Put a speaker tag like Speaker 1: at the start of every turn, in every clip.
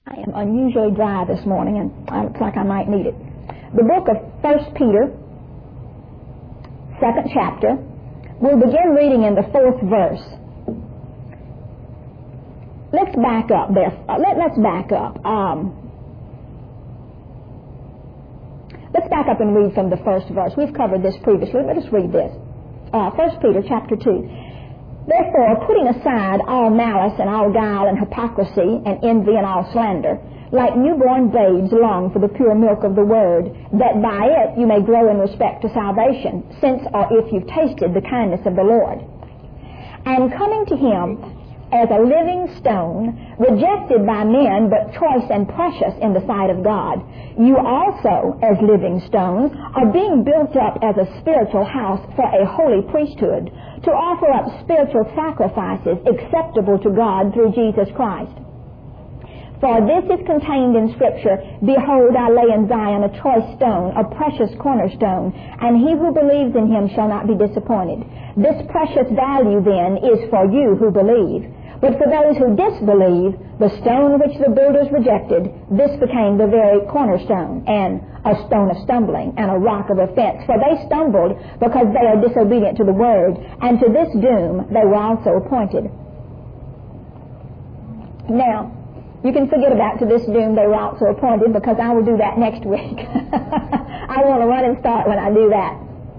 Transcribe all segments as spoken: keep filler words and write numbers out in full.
Speaker 1: I am unusually dry this morning, and it looks like I might need it. The book of First Peter, second chapter. We'll begin reading in the fourth verse. Let's back up there. Uh, let, let's back up. Um, let's back up and read from the first verse. We've covered this previously. Let us read this. Uh, First Peter chapter two. Therefore, putting aside all malice and all guile and hypocrisy and envy and all slander, like newborn babes long for the pure milk of the word, that by it you may grow in respect to salvation, since or if you've tasted the kindness of the Lord. And coming to him as a living stone, rejected by men, but choice and precious in the sight of God, you also, as living stones, are being built up as a spiritual house for a holy priesthood, to offer up spiritual sacrifices acceptable to God through Jesus Christ. For this is contained in Scripture, Behold, I lay in Zion a choice stone, a precious cornerstone, and he who believes in him shall not be disappointed. This precious value, then, is for you who believe. But for those who disbelieve, the stone which the builders rejected, this became the very cornerstone, and a stone of stumbling, and a rock of offense. For they stumbled because they are disobedient to the word, and to this doom they were also appointed. Now, you can forget about to this doom they were also appointed, because I will do that next week. I want to run and start when I do that.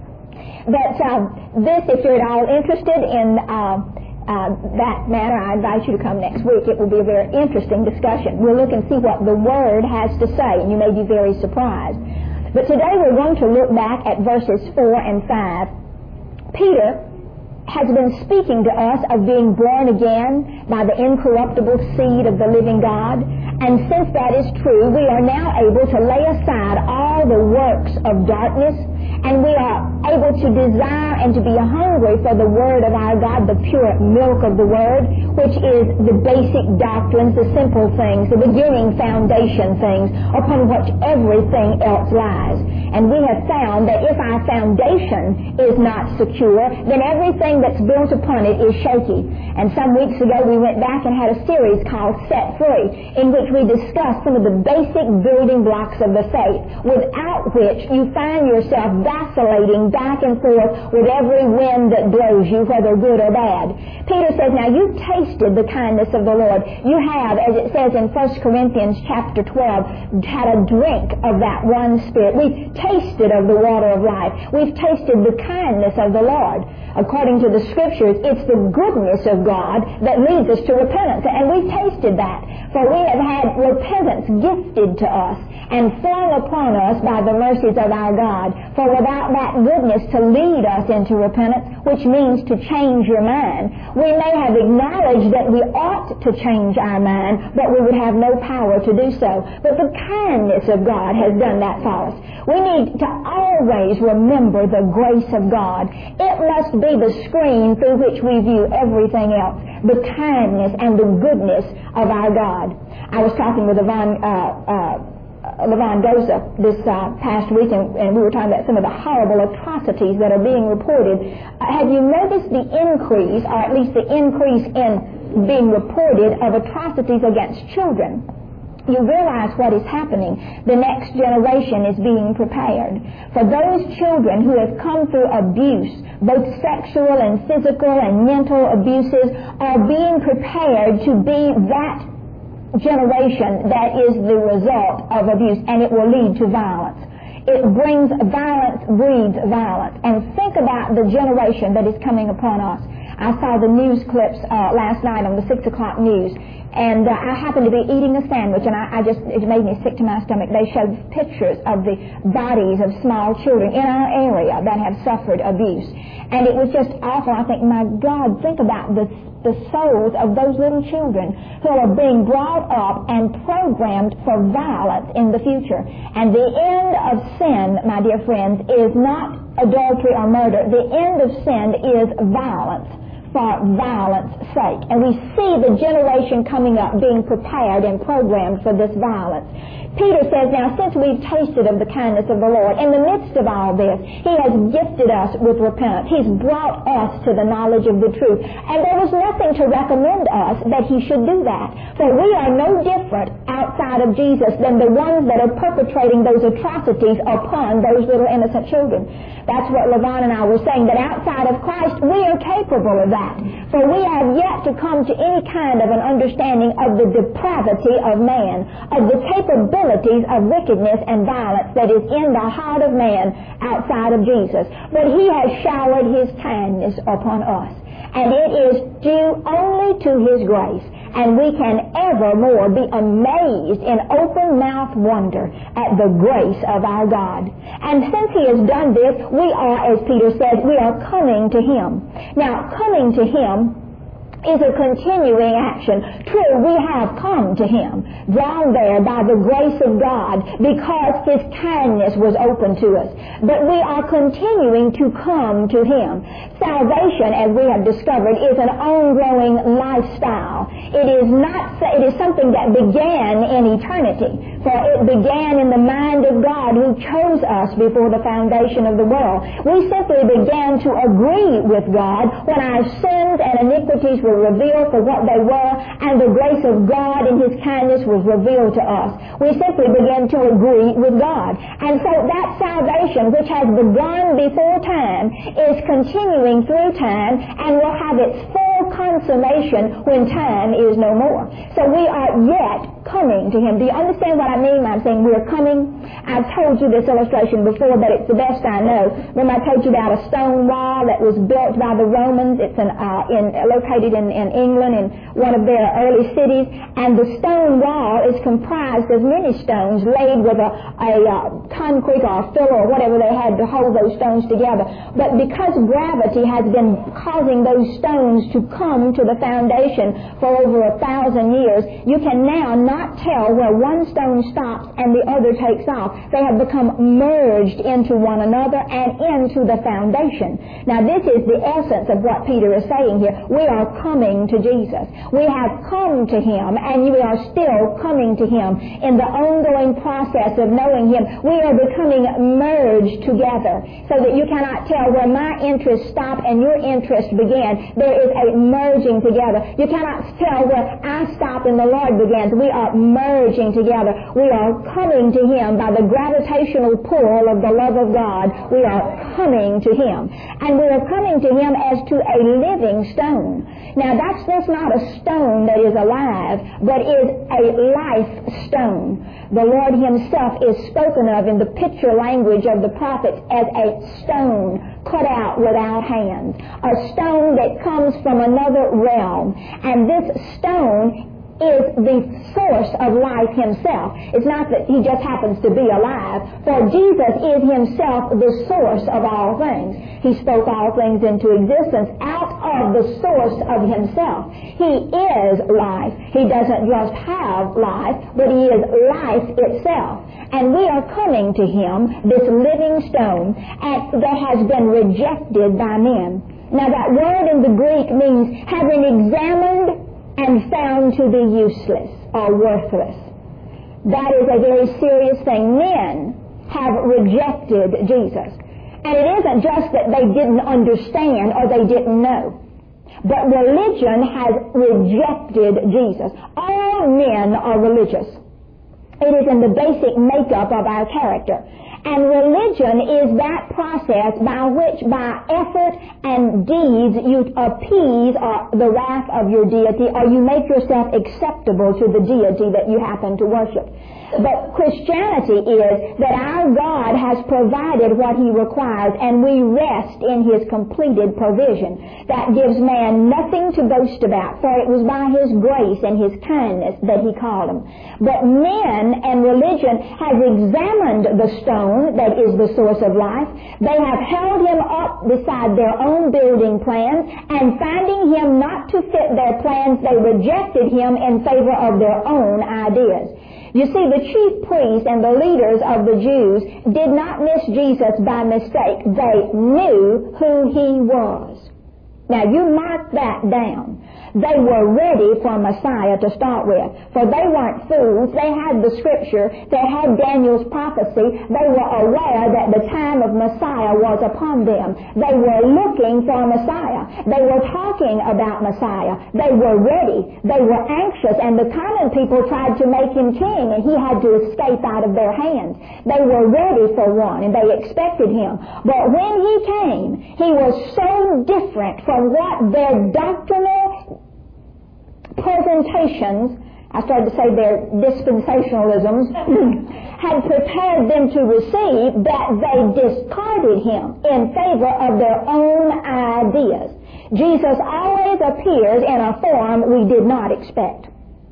Speaker 1: But uh, this, if you're at all interested in uh, Uh, that matter, I invite you to come next week. It will be a very interesting discussion. We'll look and see what the Word has to say, and you may be very surprised. But today we're going to look back at verses four and five. Peter has been speaking to us of being born again by the incorruptible seed of the living God. And since that is true, we are now able to lay aside all the works of darkness, and we are able to desire and to be hungry for the Word of our God, the pure milk of the Word, which is the basic doctrines, the simple things, the beginning foundation things, upon which everything else lies. And we have found that if our foundation is not secure, then everything that's built upon it is shaky. And some weeks ago we went back and had a series called Set Free, in which we discussed some of the basic building blocks of the faith, without which you find yourself vacillating back and forth with every wind that blows you, whether good or bad. Peter says, now you've tasted the kindness of the Lord. You have, as it says in First Corinthians chapter twelve, had a drink of that one Spirit. We've tasted of the water of life. We've tasted the kindness of the Lord. According to the Scriptures, it's the goodness of God that leads us to repentance. And we've tasted that. For we have had repentance gifted to us and flung upon us by the mercies of our God. For without that goodness to lead us into repentance, which means to change your mind, we may have acknowledged that we ought to change our mind, but we would have no power to do so. But the kindness of God has done that for us. We need to always remember the grace of God. It must be the screen through which we view everything else, the kindness and the goodness of our God. I was talking with Yvonne uh, uh, Levon Goza this uh, past week, and, and we were talking about some of the horrible atrocities that are being reported. Uh, have you noticed the increase, or at least the increase in being reported of atrocities against children? You realize what is happening. The next generation is being prepared. For those children who have come through abuse, both sexual and physical and mental abuses, are being prepared to be that generation that is the result of abuse, and it will lead to violence. It brings violence, breeds violence. And think about the generation that is coming upon us. I saw the news clips uh, last night on the six o'clock news, and uh, I happened to be eating a sandwich, and I, I just, it made me sick to my stomach. They showed pictures of the bodies of small children in our area that have suffered abuse. And it was just awful. I think, my God, think about the, the souls of those little children who are being brought up and programmed for violence in the future. And the end of sin, my dear friends, is not adultery or murder. The end of sin is violence. for violence sake. And we see the generation coming up being prepared and programmed for this violence. Peter says, now, since we've tasted of the kindness of the Lord, in the midst of all this, He has gifted us with repentance. He's brought us to the knowledge of the truth. And there was nothing to recommend us that He should do that. For we are no different outside of Jesus than the ones that are perpetrating those atrocities upon those little innocent children. That's what LaVon and I were saying, that outside of Christ, we are capable of that. For we have yet to come to any kind of an understanding of the depravity of man, of the capabilities of wickedness and violence that is in the heart of man outside of Jesus. But He has showered His kindness upon us. And it is due only to His grace. And we can evermore be amazed in open-mouthed wonder at the grace of our God. And since He has done this, we are, as Peter says, we are coming to Him. Now, coming to Him is a continuing action. True, we have come to Him, drawn there by the grace of God, because His kindness was open to us. But we are continuing to come to Him. Salvation, as we have discovered, is an ongoing lifestyle. It is not. It is something that began in eternity. For it began in the mind of God, who chose us before the foundation of the world. We simply began to agree with God when our sins and iniquities were revealed for what they were, and the grace of God and His kindness was revealed to us. We simply began to agree with God. And so that salvation, which has begun before time, is continuing through time and will have its full consummation when time is no more. So we are yet coming to Him. Do you understand what I mean when I'm saying we're coming? I've told you this illustration before, but it's the best I know. Remember I told you about a stone wall that was built by the Romans. It's an, uh, in, located in, in England, in one of their early cities. And the stone wall is comprised of many stones laid with a, a uh, concrete or a filler or whatever they had to hold those stones together. But because gravity has been causing those stones to come to the foundation for over a thousand years, you can now not tell where one stone stops and the other takes off. They have become merged into one another and into the foundation. Now this is the essence of what Peter is saying here. We are coming to Jesus. We have come to Him, and we are still coming to Him in the ongoing process of knowing Him. We are becoming merged together so that you cannot tell where my interest stopped and your interest began. There is a merging together. You cannot tell where I stopped and the Lord begins. We are merging together. We are coming to Him by the gravitational pull of the love of God. We are coming to Him. And we are coming to Him as to a living stone. Now that's just not a stone that is alive, but is a life stone. The Lord Himself is spoken of in the picture language of the prophets as a stone cut out without hands. A stone that comes from another realm. And this stone is the source of life Himself. It's not that He just happens to be alive, for Jesus is Himself the source of all things. He spoke all things into existence out of the source of Himself. He is life. He doesn't just have life, but He is life itself. And we are coming to Him, this living stone, and that has been rejected by men. Now that word in the Greek means having examined and found to be useless or worthless. That is a very serious thing. Men have rejected Jesus. And it isn't just that they didn't understand or they didn't know. But religion has rejected Jesus. All men are religious. It is in the basic makeup of our character. And religion is that process by which, by effort and deeds, you appease uh, the wrath of your deity, or you make yourself acceptable to the deity that you happen to worship. But Christianity is that our God has provided what He requires, and we rest in His completed provision. That gives man nothing to boast about, for it was by His grace and His kindness that He called him. But men and religion have examined the stone that is the source of life. They have held Him up beside their own building plans, and finding Him not to fit their plans, they rejected Him in favor of their own ideas. You see, the chief priests and the leaders of the Jews did not miss Jesus by mistake. They knew who He was. Now, you mark that down. They were ready for Messiah to start with. For they weren't fools. They had the Scripture. They had Daniel's prophecy. They were aware that the time of Messiah was upon them. They were looking for Messiah. They were talking about Messiah. They were ready. They were anxious. And the common people tried to make him king, and he had to escape out of their hands. They were ready for one, and they expected him. But when he came, he was so different from what their doctrinal presentations, I started to say their dispensationalisms, had prepared them to receive, that they discarded him in favor of their own ideas. Jesus always appears in a form we did not expect.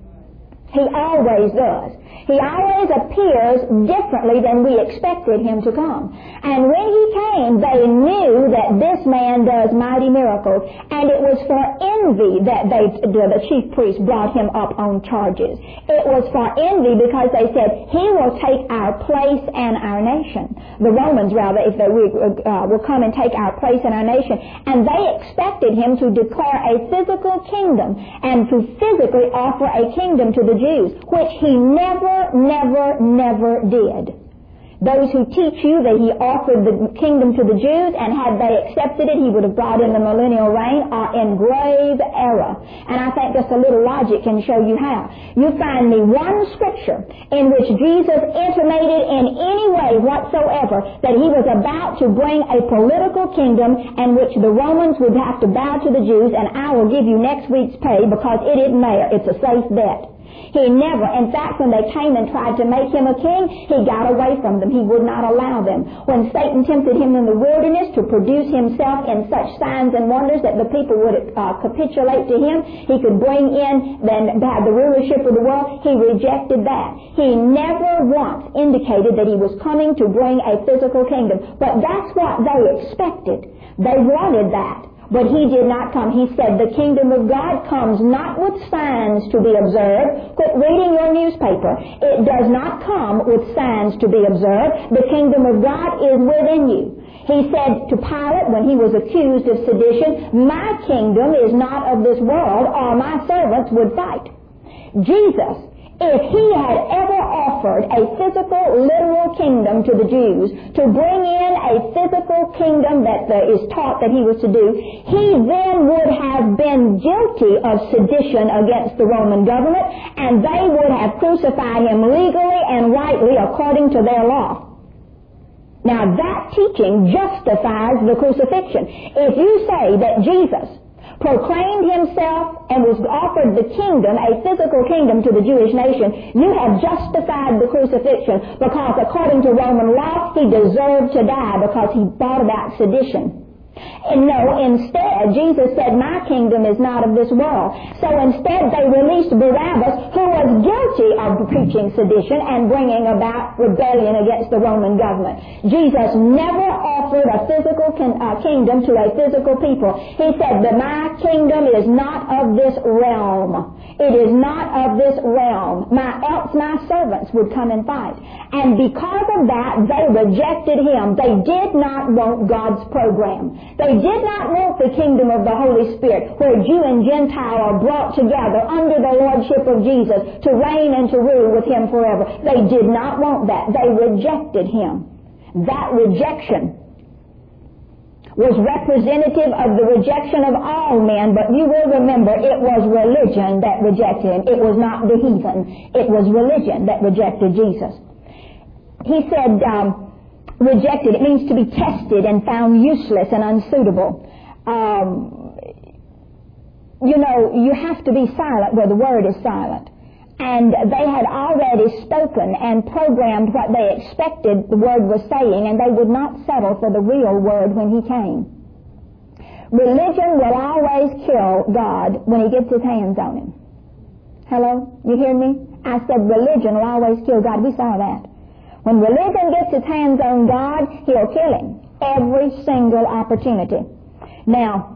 Speaker 1: He always does. He always appears differently than we expected him to come. And when he came, they knew that this man does mighty miracles. And it was for envy that they, the chief priests brought him up on charges. It was for envy because they said, he will take our place and our nation. The Romans, rather, if they uh, will come and take our place and our nation. And they expected him to declare a physical kingdom and to physically offer a kingdom to the Jews, which he never never, never did. Those who teach you that he offered the kingdom to the Jews, and had they accepted it, he would have brought in the millennial reign, are in grave error. And I think just a little logic can show you how. You find me one scripture in which Jesus intimated in any way whatsoever that he was about to bring a political kingdom in which the Romans would have to bow to the Jews, and I will give you next week's pay because it isn't there. It's a safe bet. He never, in fact, when they came and tried to make him a king, he got away from them. He would not allow them. When Satan tempted him in the wilderness to produce himself in such signs and wonders that the people would uh, capitulate to him, he could bring in then have the rulership of the world, he rejected that. He never once indicated that he was coming to bring a physical kingdom. But that's what they expected. They wanted that. But he did not come. He said the kingdom of God comes not with signs to be observed. Quit reading your newspaper. It does not come with signs to be observed. The kingdom of God is within you. He said to Pilate when he was accused of sedition, my kingdom is not of this world, or my servants would fight. Jesus, if he had ever offered a physical, literal kingdom to the Jews, to bring in a physical kingdom that uh, is taught that he was to do, he then would have been guilty of sedition against the Roman government, and they would have crucified him legally and rightly according to their law. Now that teaching justifies the crucifixion. If you say that Jesus proclaimed himself and was offered the kingdom, a physical kingdom to the Jewish nation, you have justified the crucifixion, because according to Roman law, he deserved to die because he brought about sedition. And no, instead, Jesus said, my kingdom is not of this world. So instead, they released Barabbas, who was guilty of preaching sedition and bringing about rebellion against the Roman government. Jesus never offered a physical kin- uh, kingdom to a physical people. He said that my kingdom is not of this realm. It is not of this realm. My, else my servants would come and fight. And because of that, they rejected him. They did not want God's program. They did not want the kingdom of the Holy Spirit, where Jew and Gentile are brought together under the lordship of Jesus to reign and to rule with him forever. They did not want that. They rejected him. That rejection was representative of the rejection of all men, but you will remember it was religion that rejected him. It was not the heathen. It was religion that rejected Jesus. He said, um, rejected, it means to be tested and found useless and unsuitable. Um, you know, you have to be silent where the word is silent. And they had already spoken and programmed what they expected the word was saying, and they would not settle for the real word when he came. Religion will always kill God when he gets his hands on him. Hello? You hear me? I said religion will always kill God. We saw that. When religion gets its hands on God, he'll kill him. Every single opportunity. Now,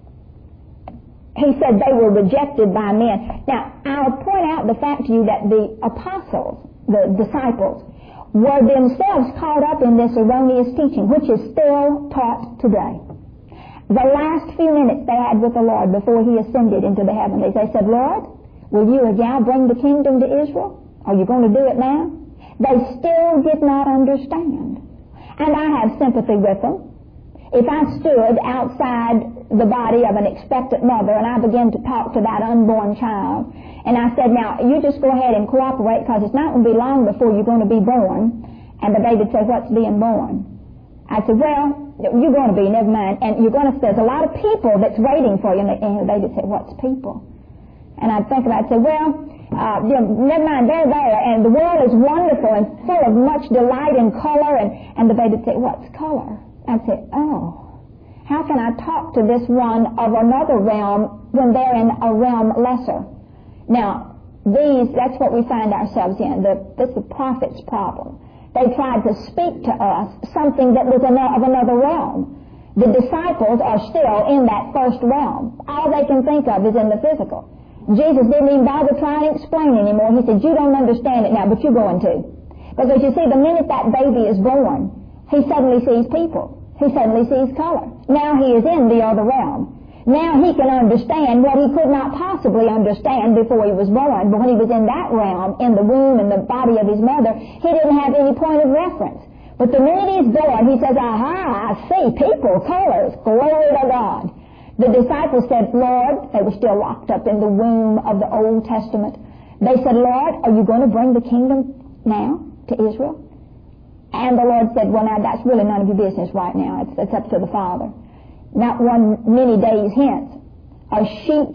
Speaker 1: he said they were rejected by men. Now, I'll point out the fact to you that the apostles, the disciples, were themselves caught up in this erroneous teaching, which is still taught today. The last few minutes they had with the Lord before he ascended into the heavens, they said, Lord, will you now bring the kingdom to Israel? Are you going to do it now? They still did not understand. And I have sympathy with them. If I stood outside the body of an expectant mother and I began to talk to that unborn child, and I said, now, you just go ahead and cooperate because it's not going to be long before you're going to be born, and the baby would say, what's being born? I said, well, you're going to be, never mind. And you're going to, there's a lot of people that's waiting for you. And the baby would say, what's people? And I'd think about it, say, well, uh, you know, never mind, they're there, and the world is wonderful and full of much delight and color. And, and the baby would say, what's color? I'd say, oh, how can I talk to this one of another realm when they're in a realm lesser? Now, these, that's what we find ourselves in. The, that's the prophet's problem. They tried to speak to us something that was of another realm. The disciples are still in that first realm. All they can think of is in the physical. Jesus didn't even bother trying to explain anymore. He said, you don't understand it now, but you're going to. Because you see, the minute that baby is born, he suddenly sees people. He suddenly sees color. Now he is in the other realm. Now he can understand what he could not possibly understand before he was born. But when he was in that realm, in the womb and the body of his mother, he didn't have any point of reference. But the minute he's born, he says, aha, I see people, colors, glory to God. The disciples said, Lord, they were still locked up in the womb of the Old Testament. They said, Lord, are you going to bring the kingdom now to Israel? And the Lord said, well, now that's really none of your business right now. It's, it's up to the Father. Not one many days hence, a sheet,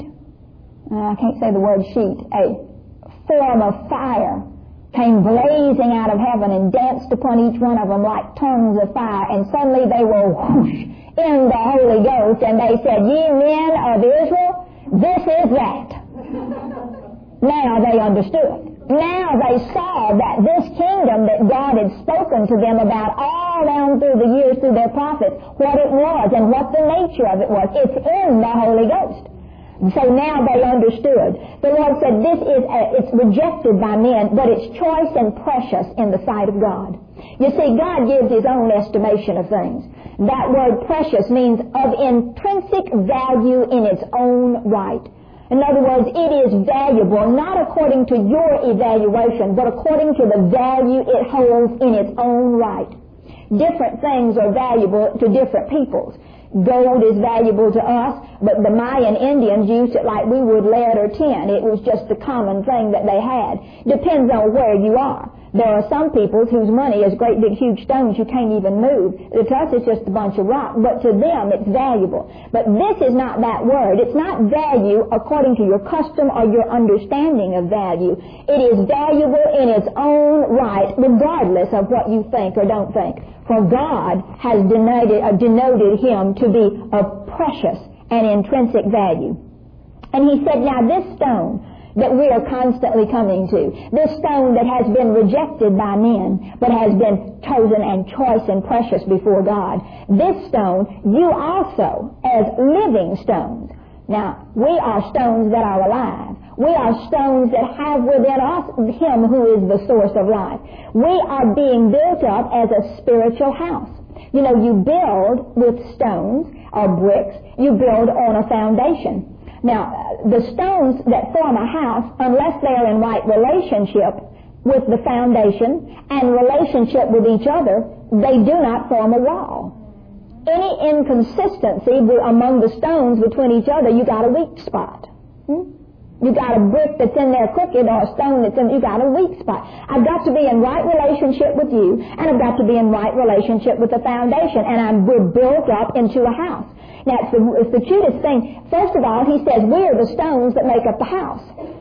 Speaker 1: uh, I can't say the word sheet, a form of fire came blazing out of heaven and danced upon each one of them like tongues of fire, and suddenly they were whoosh in the Holy Ghost, and they said, ye men of Israel, this is that. Now they understood. Now they saw that this kingdom that God had spoken to them about all down through the years through their prophets, what it was and what the nature of it was. It's in the Holy Ghost. So now they understood. The Lord said this is, a, it's rejected by men, but it's choice and precious in the sight of God. You see, God gives His own estimation of things. That word precious means of intrinsic value in its own right. In other words, it is valuable, not according to your evaluation, but according to the value it holds in its own right. Different things are valuable to different peoples. Gold is valuable to us, but the Mayan Indians used it like we would lead or tin. It was just the common thing that they had. Depends on where you are. There are some people whose money is great big huge stones you can't even move. To us it's just a bunch of rock, but to them it's valuable. But this is not that word. It's not value according to your custom or your understanding of value. It is valuable in its own right, regardless of what you think or don't think. For God has denoted, uh, denoted him to be of precious and intrinsic value. And he said, now this stone that we are constantly coming to, this stone that has been rejected by men, but has been chosen and choice and precious before God, this stone, you also, as living stones. Now, we are stones that are alive. We are stones that have within us Him who is the source of life. We are being built up as a spiritual house. You know, you build with stones or bricks. You build on a foundation. Now, the stones that form a house, unless they are in right relationship with the foundation and relationship with each other, they do not form a wall. Any inconsistency among the stones between each other, you got a weak spot. Hmm? You got a brick that's in there crooked or a stone that's in, you got a weak spot. I've got to be in right relationship with you, and I've got to be in right relationship with the foundation, and I'm, we're built up into a house. Now, it's the, it's the cutest thing. First of all, he says, we are the stones that make up the house.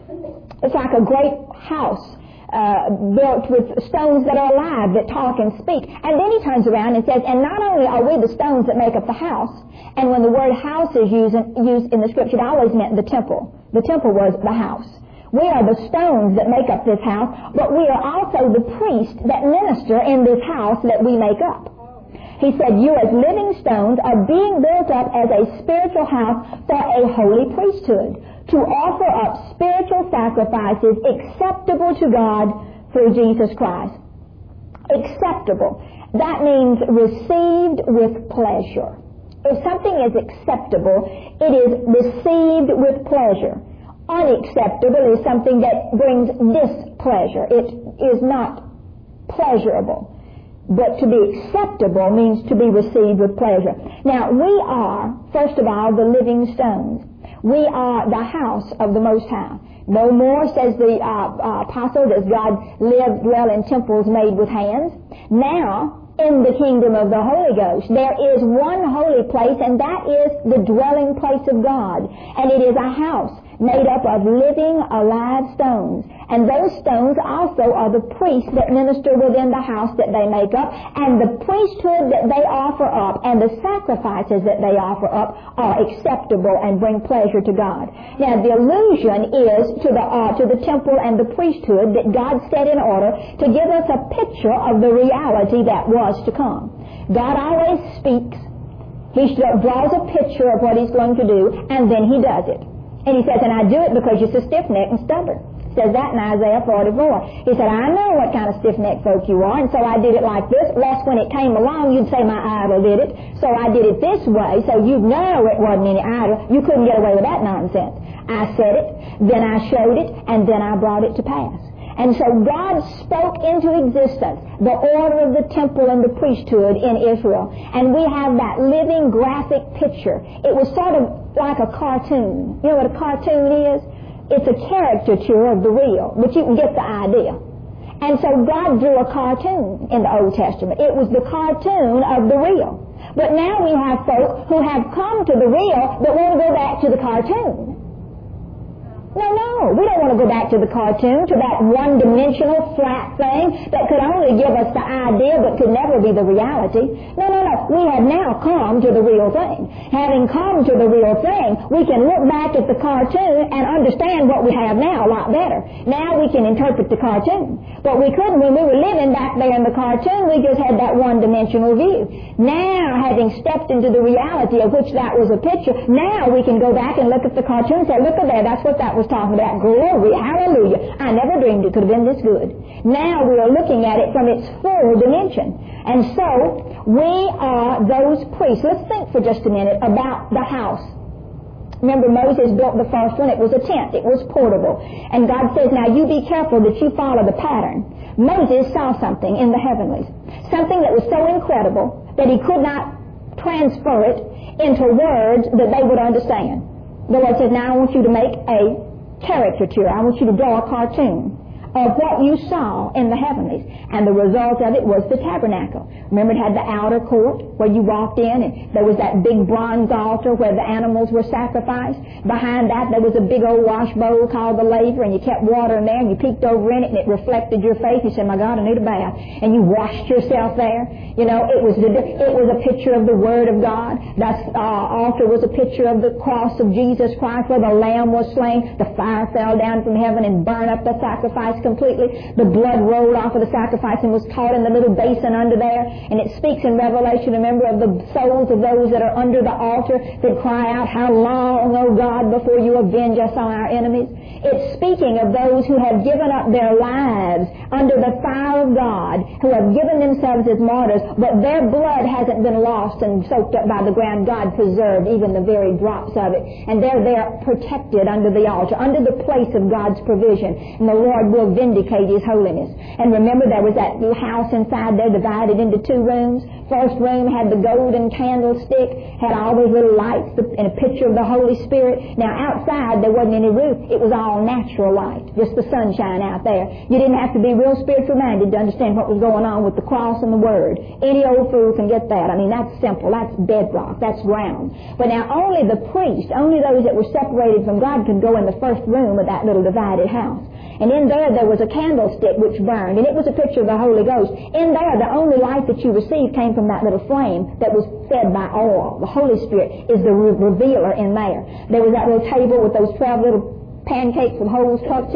Speaker 1: It's like a great house uh, built with stones that are alive, that talk and speak. And then he turns around and says, and not only are we the stones that make up the house, and when the word house is used, used in the Scripture, it always meant the temple. The temple was the house. We are the stones that make up this house, but we are also the priests that minister in this house that we make up. He said, you as living stones are being built up as a spiritual house for a holy priesthood, to offer up spiritual sacrifices acceptable to God through Jesus Christ. Acceptable. That means received with pleasure. If something is acceptable, it is received with pleasure. Unacceptable is something that brings displeasure. It is not pleasurable. But to be acceptable means to be received with pleasure. Now, we are, first of all, the living stones. We are the house of the Most High. No more, says the uh, uh, apostle, does God live, dwell in temples made with hands. Now, in the kingdom of the Holy Ghost, there is one holy place, and that is the dwelling place of God. And it is a house made up of living, alive stones. And those stones also are the priests that minister within the house that they make up, and the priesthood that they offer up, and the sacrifices that they offer up are acceptable and bring pleasure to God. Now, the allusion is to the uh, to the temple and the priesthood that God set in order to give us a picture of the reality that was to come. God always speaks. He draws a picture of what He's going to do, and then He does it. And He says, and I do it because you're so stiff-necked and stubborn. Says that in Isaiah forty-four. He said, I know what kind of stiff-necked folk you are, and so I did it like this, lest when it came along you'd say my idol did it. So I did it this way, so you'd know it wasn't any idol. You couldn't get away with that nonsense. I said it, then I showed it, and then I brought it to pass. And so God spoke into existence the order of the temple and the priesthood in Israel. And we have that living graphic picture. It was sort of like a cartoon. You know what a cartoon is? It's a caricature of the real, but you can get the idea. And so God drew a cartoon in the Old Testament. It was the cartoon of the real. But now we have folk who have come to the real but want to go back to the cartoon. No, no, we don't want to go back to the cartoon, to that one-dimensional, flat thing that could only give us the idea but could never be the reality. No, no, no, we have now come to the real thing. Having come to the real thing, we can look back at the cartoon and understand what we have now a lot better. Now we can interpret the cartoon. But we couldn't when we were living back there in the cartoon, we just had that one-dimensional view. Now, having stepped into the reality of which that was a picture, now we can go back and look at the cartoon and say, look at there, that's what that was talking about. Glory, hallelujah. I never dreamed it could have been this good. Now we are looking at it from its full dimension. And so, we are those priests. Let's think for just a minute about the house. Remember, Moses built the first one. It was a tent. It was portable. And God says, now you be careful that you follow the pattern. Moses saw something in the heavenlies. Something that was so incredible that he could not transfer it into words that they would understand. The Lord says, now I want you to make a caricature. I want you to draw a cartoon of what you saw in the heavenlies. And the result of it was the tabernacle. Remember, it had the outer court where you walked in, and there was that big bronze altar where the animals were sacrificed. Behind that, there was a big old wash bowl called the laver, and you kept water in there, and you peeked over in it, and it reflected your face. You said, my God, I need a bath. And you washed yourself there. You know, it was the, it was a picture of the Word of God. That uh, altar was a picture of the cross of Jesus Christ where the Lamb was slain. The fire fell down from heaven and burned up the sacrifice completely. The blood rolled off of the sacrifice and was caught in the little basin under there. And it speaks in Revelation, remember, of the souls of those that are under the altar that cry out, how long, O God, before you avenge us on our enemies? It's speaking of those who have given up their lives under the fire of God, who have given themselves as martyrs, but their blood hasn't been lost and soaked up by the ground. God preserved even the very drops of it. And they're there protected under the altar, under the place of God's provision. And the Lord will vindicate His holiness. And remember, there was that little house inside there divided into two rooms. First room had the golden candlestick, had all those little lights and a picture of the Holy Spirit. Now outside there wasn't any roof. It was all natural light, just the sunshine out there. You didn't have to be real spiritual minded to understand what was going on with the cross and the Word. Any old fool can get that. I mean, that's simple. That's bedrock. That's ground. But now only the priest, only those that were separated from God could go in the first room of that little divided house. And in there, there was a candlestick which burned, and it was a picture of the Holy Ghost. In there, the only light that you received came from that little flame that was fed by oil. The Holy Spirit is the re- revealer in there. There was that little table with those twelve little pancakes with holes tucked in it,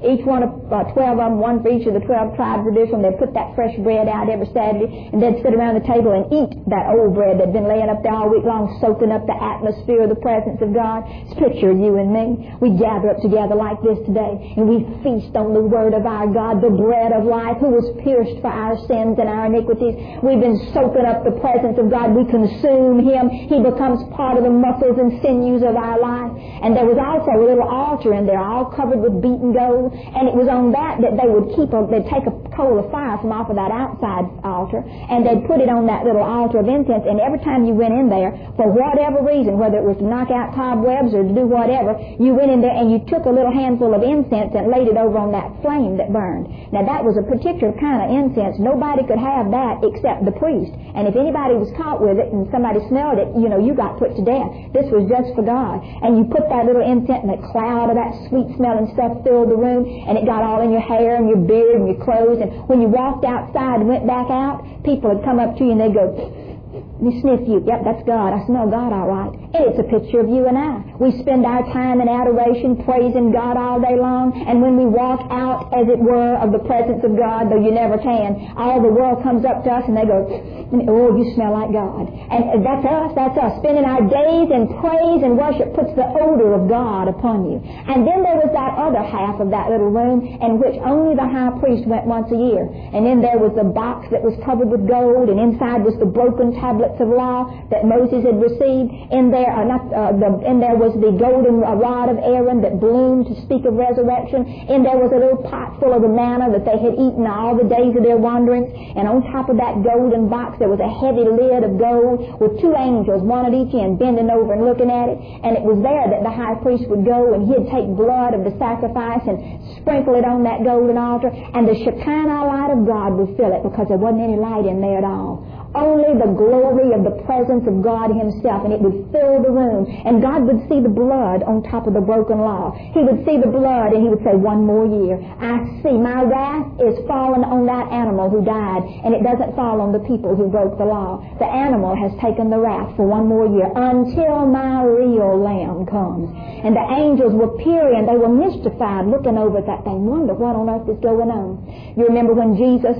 Speaker 1: Each one of uh, twelve of them, one for each of the twelve tribes of Israel. They'd put that fresh bread out every Saturday, and they'd sit around the table and eat that old bread that'd been laying up there all week long, soaking up the atmosphere of the presence of God. It's a picture of you and me. We gather up together like this today, and we feast on the Word of our God, the bread of life, who was pierced for our sins and our iniquities. We've been soaking up the presence of God. We consume Him. He becomes part of the muscles and sinews of our life. And there was also a little altar in there, all covered with beaten gold, and it was on that that they would keep a, they'd take a coal of fire from off of that outside altar, and they'd put it on that little altar of incense, and every time you went in there, for whatever reason, whether it was to knock out cobwebs or to do whatever, you went in there and you took a little handful of incense and laid it over on that flame that burned. Now that was a particular kind of incense. Nobody could have that except the priest, and if anybody was caught with it and somebody smelled it, you know, you got put to death. This was just for God. And you put that little incense, and a cloud of that sweet smelling stuff filled the room, and it got all in your hair and your beard and your clothes, and when you walked outside and went back out, people would come up to you and they'd go, you sniff you. Yep, that's God. I smell God all right. And it's a picture of you and I. We spend our time in adoration, praising God all day long, and when we walk out, as it were, of the presence of God, though you never can, all the world comes up to us and they go, oh, you smell like God. And that's us. That's us. Spending our days in praise and worship puts the odor of God upon you. And then there was that other half of that little room in which only the high priest went once a year. And then there was the box that was covered with gold, and inside was the broken tablet of law that Moses had received. In there, uh, not, uh, the, in there was the golden rod of Aaron that bloomed to speak of resurrection. In there was a little pot full of the manna that they had eaten all the days of their wanderings. And on top of that golden box there was a heavy lid of gold with two angels, one at each end, bending over and looking at it. And it was there that the high priest would go, and he'd take blood of the sacrifice and sprinkle it on that golden altar, and the Shekinah light of God would fill it, because there wasn't any light in there at all. Only the glory of the presence of God Himself, and it would fill the room. And God would see the blood on top of the broken law. He would see the blood, and He would say, one more year. I see my wrath is fallen on that animal who died, and it doesn't fall on the people who broke the law. The animal has taken the wrath for one more year until my real lamb comes. And the angels were peering, they were mystified, looking over at that thing, wonder what on earth is going on. You remember when Jesus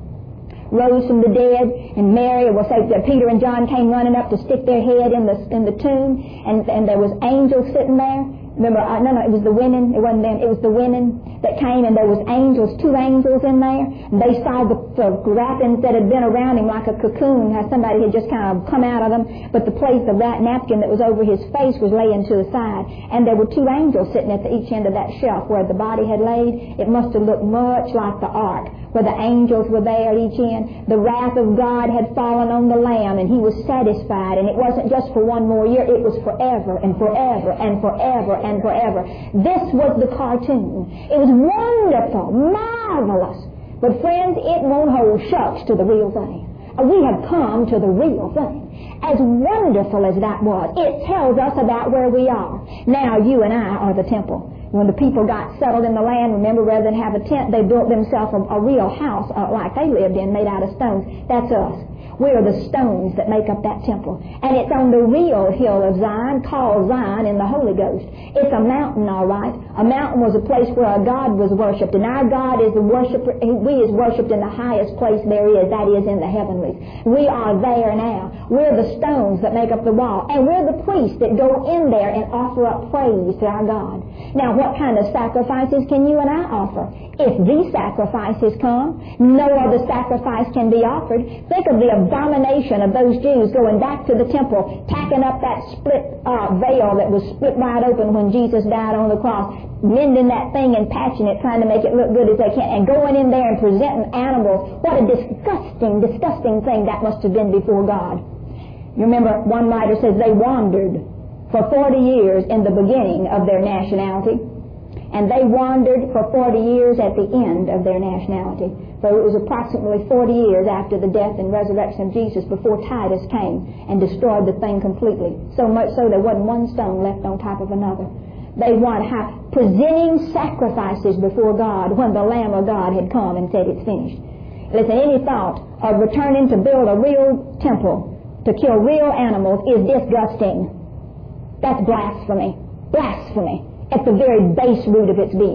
Speaker 1: rose from the dead, and Mary, well, say that Peter and John came running up to stick their head in the in the tomb, and and there was angels sitting there. Remember, uh, no, no, it was the women. It wasn't them. It was the women that came, and there was angels, two angels in there. And they saw the, the wrappings that had been around him like a cocoon, how somebody had just kind of come out of them. But the place of that napkin that was over his face was laying to the side. And there were two angels sitting at the each end of that shelf where the body had laid. It must have looked much like the ark, where the angels were there at each end. The wrath of God had fallen on the Lamb, and He was satisfied. And it wasn't just for one more year. It was forever and forever and forever and forever. This was the cartoon. It was wonderful, marvelous. But friends, it won't hold shucks to the real thing. We have come to the real thing. As wonderful as that was, it tells us about where we are. Now you and I are the temple. When the people got settled in the land, remember, rather than have a tent, they built themselves a, a real house uh, like they lived in, made out of stones. That's us. We are the stones that make up that temple. And it's on the real hill of Zion, called Zion in the Holy Ghost. It's a mountain, all right. A mountain was a place where our God was worshipped. And our God is the worshiper. We is worshipped in the highest place there is, that is in the heavenlies. We are there now. We're the stones that make up the wall. And we're the priests that go in there and offer up praise to our God. Now, what kind of sacrifices can you and I offer? If these sacrifices come, no other sacrifice can be offered. Think of the abomination of those Jews going back to the temple, tacking up that split uh, veil that was split wide open when Jesus died on the cross, mending that thing and patching it, trying to make it look good as they can, and going in there and presenting animals. What a disgusting, disgusting thing that must have been before God. You remember, one writer says they wandered for forty years in the beginning of their nationality, and they wandered for forty years at the end of their nationality. So it was approximately forty years after the death and resurrection of Jesus before Titus came and destroyed the thing completely. So much so there wasn't one stone left on top of another. They wanted how, presenting sacrifices before God when the Lamb of God had come and said it's finished. Listen, any thought of returning to build a real temple to kill real animals is disgusting. That's blasphemy. Blasphemy. At the very base root of its being.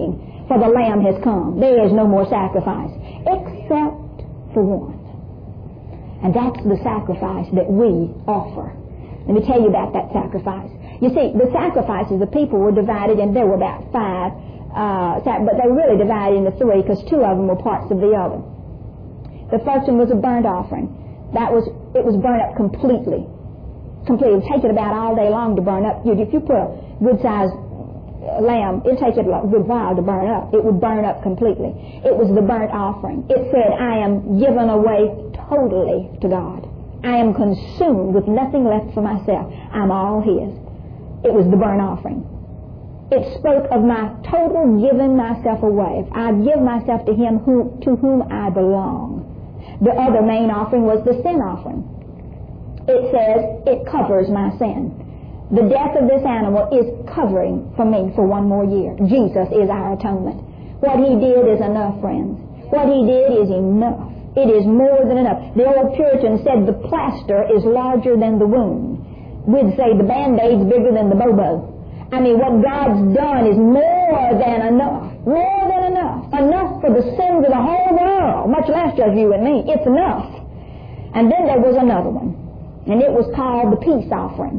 Speaker 1: for the Lamb has come. There is no more sacrifice, except for one. And that's the sacrifice that we offer. Let me tell you about that sacrifice. You see, the sacrifices, the people were divided, and there were about five, uh, but they were really divided into three because two of them were parts of the other. The first one was a burnt offering. That was, it was burnt up completely. Completely. It would take it about all day long to burn up. If you put a good-sized lamb, it would take it a good while to burn up. It would burn up completely. It was the burnt offering. It said, I am given away totally to God. I am consumed with nothing left for myself. I'm all His. It was the burnt offering. It spoke of my total giving myself away. I give myself to Him who, to whom I belong. The other main offering was the sin offering. It says it covers my sin. The death of this animal is covering for me for one more year. Jesus is our atonement. What He did is enough, friends. What He did is enough. It is more than enough. The old Puritan said the plaster is larger than the wound. We'd say the Band-Aid's bigger than the Bobo. I mean, what God's done is more than enough. More than enough. Enough for the sins of the whole world, much less just you and me. It's enough. And then there was another one, and it was called the peace offering,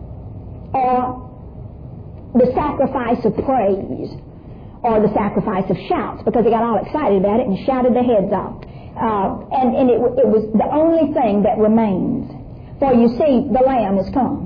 Speaker 1: or the sacrifice of praise, or the sacrifice of shouts, because they got all excited about it and shouted their heads off. Uh, and and it, it was the only thing that remains. For you see, the Lamb is come.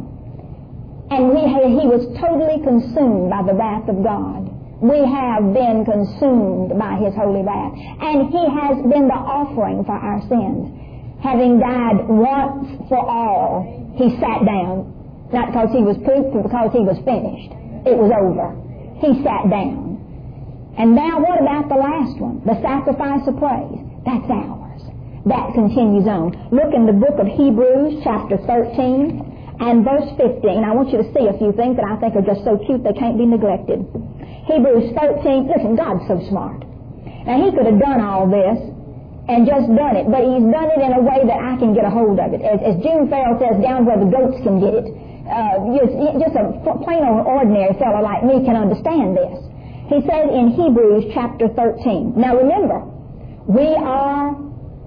Speaker 1: And we, he was totally consumed by the wrath of God. We have been consumed by His holy wrath. And He has been the offering for our sins. Having died once for all, He sat down. Not because He was pooped, but because He was finished. It was over. He sat down. And now what about the last one? The sacrifice of praise. That's ours. That continues on. Look in the book of Hebrews, chapter thirteen. And verse fifteen, I want you to see a few things that I think are just so cute they can't be neglected. Hebrews thirteen, listen, God's so smart. Now, He could have done all this and just done it, but He's done it in a way that I can get a hold of it. As, as June Farrell says, down where the goats can get it. Uh, just, just a plain old ordinary fellow like me can understand this. He says in Hebrews chapter thirteen, now remember, we are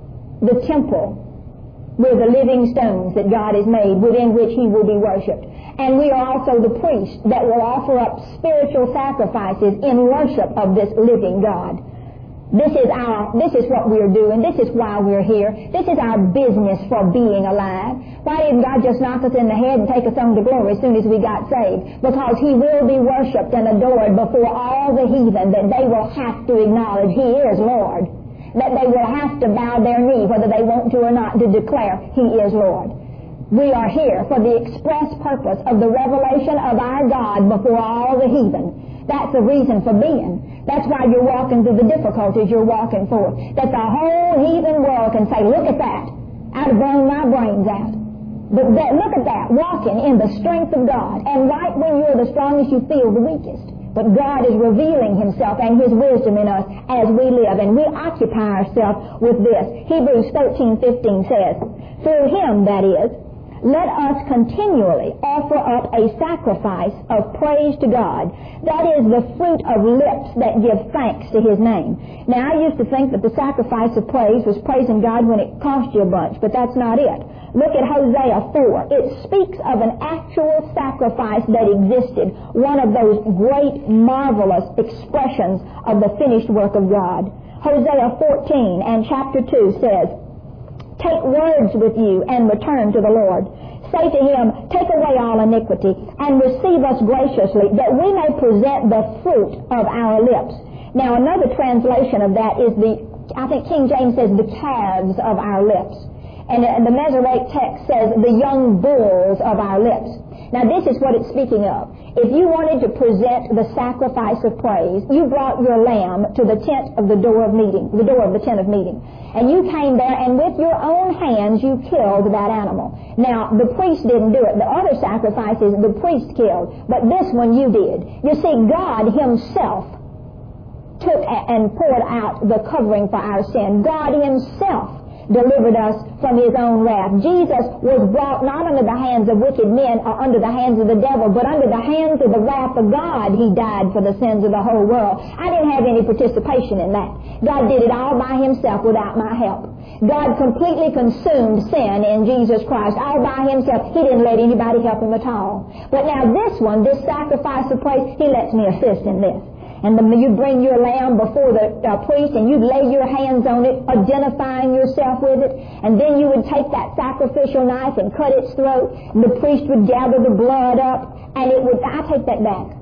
Speaker 1: the temple. We're the living stones that God has made within which He will be worshipped. And we are also the priests that will offer up spiritual sacrifices in worship of this living God. This is our, this is what we're doing. This is why we're here. This is our business for being alive. Why didn't God just knock us in the head and take us on to glory as soon as we got saved? Because He will be worshipped and adored before all the heathen, that they will have to acknowledge He is Lord. That they will have to bow their knee, whether they want to or not, to declare He is Lord. We are here for the express purpose of the revelation of our God before all the heathen. That's the reason for being. That's why you're walking through the difficulties you're walking for. That the whole heathen world can say, look at that. I'd have blown my brains out. But that, look at that, walking in the strength of God. And right when you're the strongest, you feel the weakest. But God is revealing Himself and His wisdom in us as we live. And we occupy ourselves with this. Hebrews thirteen fifteen says, through Him, that is, let us continually offer up a sacrifice of praise to God. That is the fruit of lips that give thanks to His name. Now, I used to think that the sacrifice of praise was praising God when it cost you a bunch, but that's not it. Look at Hosea four. It speaks of an actual sacrifice that existed, one of those great, marvelous expressions of the finished work of God. Hosea fourteen and chapter two says, take words with you and return to the Lord. Say to Him, take away all iniquity and receive us graciously, that we may present the fruit of our lips. Now, another translation of that is the, I think King James says, the calves of our lips. And the Masoretic text says, the young bulls of our lips. Now, this is what it's speaking of. If you wanted to present the sacrifice of praise, you brought your lamb to the tent of the door of meeting, the door of the tent of meeting. And you came there, and with your own hands, you killed that animal. Now, the priest didn't do it. The other sacrifices, the priest killed. But this one you did. You see, God Himself took and poured out the covering for our sin. God Himself delivered us from his own wrath. Jesus was brought not under the hands of wicked men or under the hands of the devil, but under the hands of the wrath of God. He died for the sins of the whole world. I didn't have any participation in that. God did it all by himself without my help. God completely consumed sin in Jesus Christ all by himself. He didn't let anybody help him at all. But now this one, this sacrifice of praise, he lets me assist in this. And the, you bring your lamb before the uh, priest and you'd lay your hands on it, identifying yourself with it. And then you would take that sacrificial knife and cut its throat. And the priest would gather the blood up and it would, I take that back.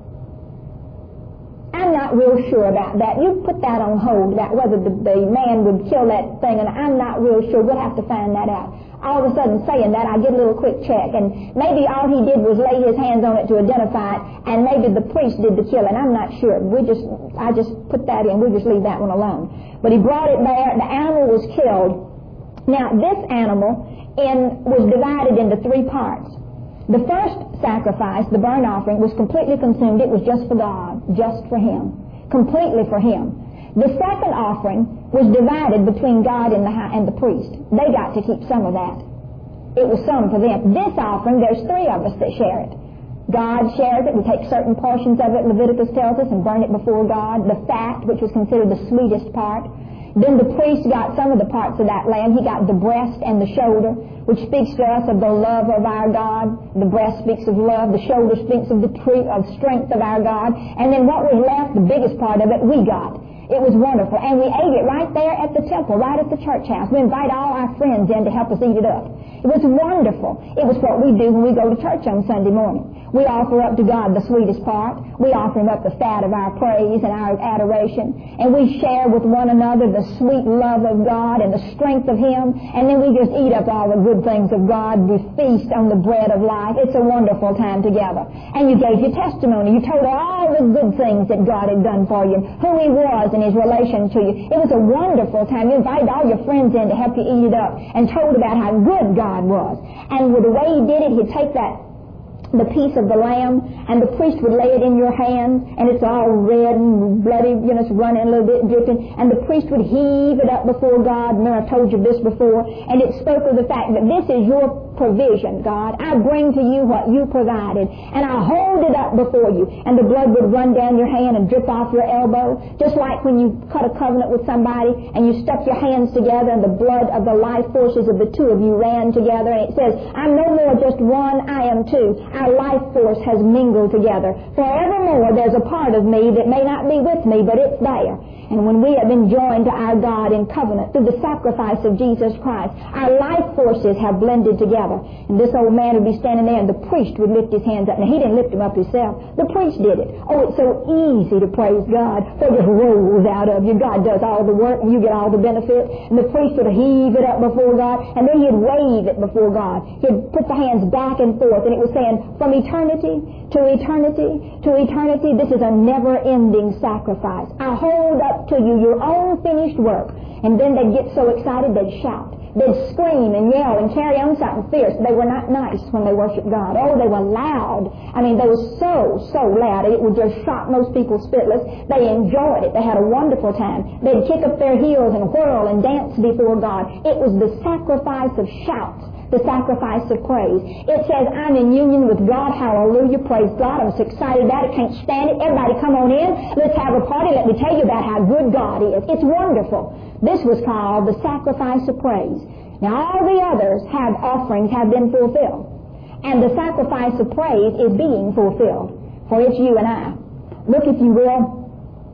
Speaker 1: I'm not real sure about that. You put that on hold, that whether the, the man would kill that thing, and I'm not real sure. We'll have to find that out. All of a sudden saying that, I get a little quick check, and maybe all he did was lay his hands on it to identify it, and maybe the priest did the killing. I'm not sure. We just, I just put that in. We'll just leave that one alone. But he brought it there. The animal was killed. Now, this animal in, was divided into three parts. The first sacrifice, the burnt offering, was completely consumed. It was just for God, just for him, completely for him. The second offering was divided between God and the, and the priest. They got to keep some of that. It was some for them. This offering, there's three of us that share it. God shares it. We take certain portions of it, Leviticus tells us, and burn it before God. The fat, which was considered the sweetest part. Then the priest got some of the parts of that lamb. He got the breast and the shoulder, which speaks to us of the love of our God. The breast speaks of love. The shoulder speaks of the tree of strength of our God. And then what was left, the biggest part of it, we got. It was wonderful. And we ate it right there at the temple, right at the church house. We invite all our friends in to help us eat it up. It was wonderful. It was what we do when we go to church on Sunday morning. We offer up to God the sweetest part. We offer him up the fat of our praise and our adoration. And we share with one another the sweet love of God and the strength of him. And then we just eat up all the good things of God. We feast on the bread of life. It's a wonderful time together. And you gave your testimony. You told all the good things that God had done for you, who he was and his relation to you. It was a wonderful time. You invited all your friends in to help you eat it up and told about how good God was. And with the way he did it, he'd take that the piece of the lamb, and the priest would lay it in your hand, and it's all red and bloody, you know, it's running a little bit, dripping, and the priest would heave it up before God. Remember, I told you this before, and it spoke of the fact that this is your provision, God. I bring to you what you provided, and I hold it up before you, and the blood would run down your hand and drip off your elbow, just like when you cut a covenant with somebody, and you stuck your hands together, and the blood of the life forces of the two of you ran together, and it says, I'm no more just one, I am two. Our life force has mingled together. Forevermore, there's a part of me that may not be with me, but it's there. And when we have been joined to our God in covenant through the sacrifice of Jesus Christ, our life forces have blended together. And this old man would be standing there, and the priest would lift his hands up. Now, he didn't lift them up himself. The priest did it. Oh, it's so easy to praise God. So it just rolls out of you. God does all the work, and you get all the benefit. And the priest would heave it up before God, and then he'd wave it before God. He'd put the hands back and forth, and it was saying, from eternity to eternity to eternity, this is a never-ending sacrifice. I hold up to you your own finished work. And then they'd get so excited they'd shout. They'd scream and yell and carry on something fierce. They were not nice when they worshiped God. Oh, they were loud. I mean, they were so, so loud. It would just shock most people spitless. They enjoyed it. They had a wonderful time. They'd kick up their heels and whirl and dance before God. It was the sacrifice of shouts, the sacrifice of praise. It says, I'm in union with God. Hallelujah. Praise God. I'm so excited about it. Can't stand it. Everybody come on in. Let's have a party. Let me tell you about how good God is. It's wonderful. This was called the sacrifice of praise. Now, all the others have offerings have been fulfilled. And the sacrifice of praise is being fulfilled. For it's you and I. Look, if you will,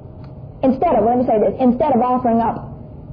Speaker 1: instead of, let me say this, instead of offering up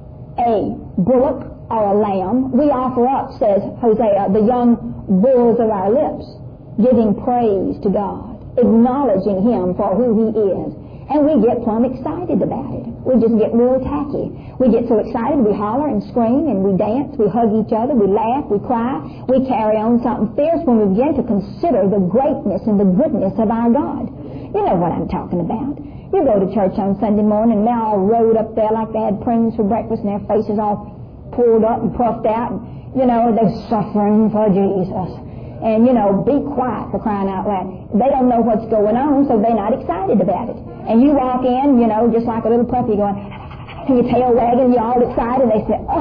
Speaker 1: a bullock or a lamb, we offer up, says Hosea, the young bulls of our lips, giving praise to God, acknowledging him for who he is. And we get plumb excited about it. We just get real tacky. We get so excited, we holler and scream and we dance, we hug each other, we laugh, we cry, we carry on something fierce when we begin to consider the greatness and the goodness of our God. You know what I'm talking about. You go to church on Sunday morning and they're all rode up there like they had prunes for breakfast and their faces all pulled up and puffed out. And, you know, they're suffering for Jesus. And, you know, be quiet, for crying out loud. They don't know what's going on, so they're not excited about it. And you walk in, you know, just like a little puppy going, and your tail wagging, you're all excited. They say, oh,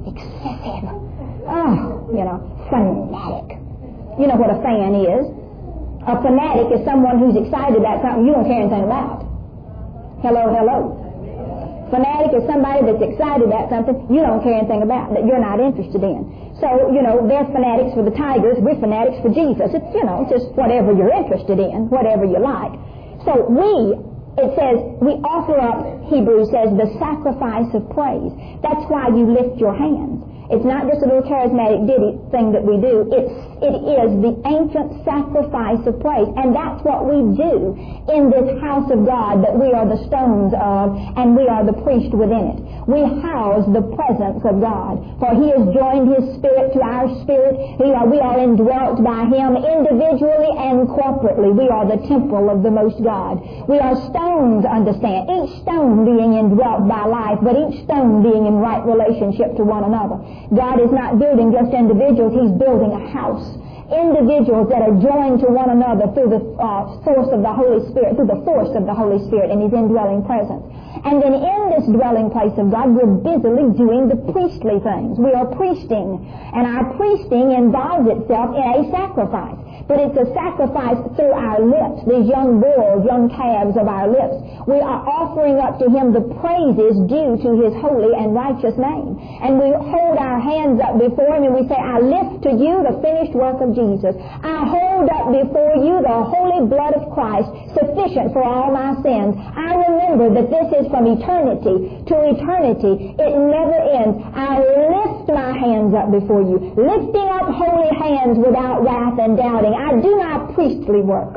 Speaker 1: excessive. Oh, you know, fanatic. You know what a fan is. A fanatic is someone who's excited about something you don't care anything about. Hello, hello. Fanatic is somebody that's excited about something you don't care anything about, that you're not interested in. So, you know, they're fanatics for the Tigers, we're fanatics for Jesus. It's, you know, just whatever you're interested in, whatever you like. So we, it says, we offer up, Hebrews says, the sacrifice of praise. That's why you lift your hands. It's not just a little charismatic ditty thing that we do. It's, it is the ancient sacrifice of praise. And that's what we do in this house of God that we are the stones of, and we are the priest within it. We house the presence of God. For He has joined His Spirit to our spirit. We are, we are indwelt by Him individually and corporately. We are the temple of the most God. We are stones, understand. Each stone being indwelt by life, but each stone being in right relationship to one another. God is not building just individuals. He's building a house. Individuals that are joined to one another through the uh, force of the Holy Spirit, through the force of the Holy Spirit and His indwelling presence. And then in this dwelling place of God, we're busily doing the priestly things. We are priesting. And our priesting involves itself in a sacrifice. But it's a sacrifice through our lips, these young bulls, young calves of our lips. We are offering up to Him the praises due to His holy and righteous name. And we hold our hands up before Him and we say, I lift to you the finished work of Jesus. I hold up before you the holy blood of Christ, sufficient for all my sins. I remember that this is from eternity to eternity. It never ends. I lift my hands up before you, lifting up holy hands without wrath and doubting. I do my priestly work.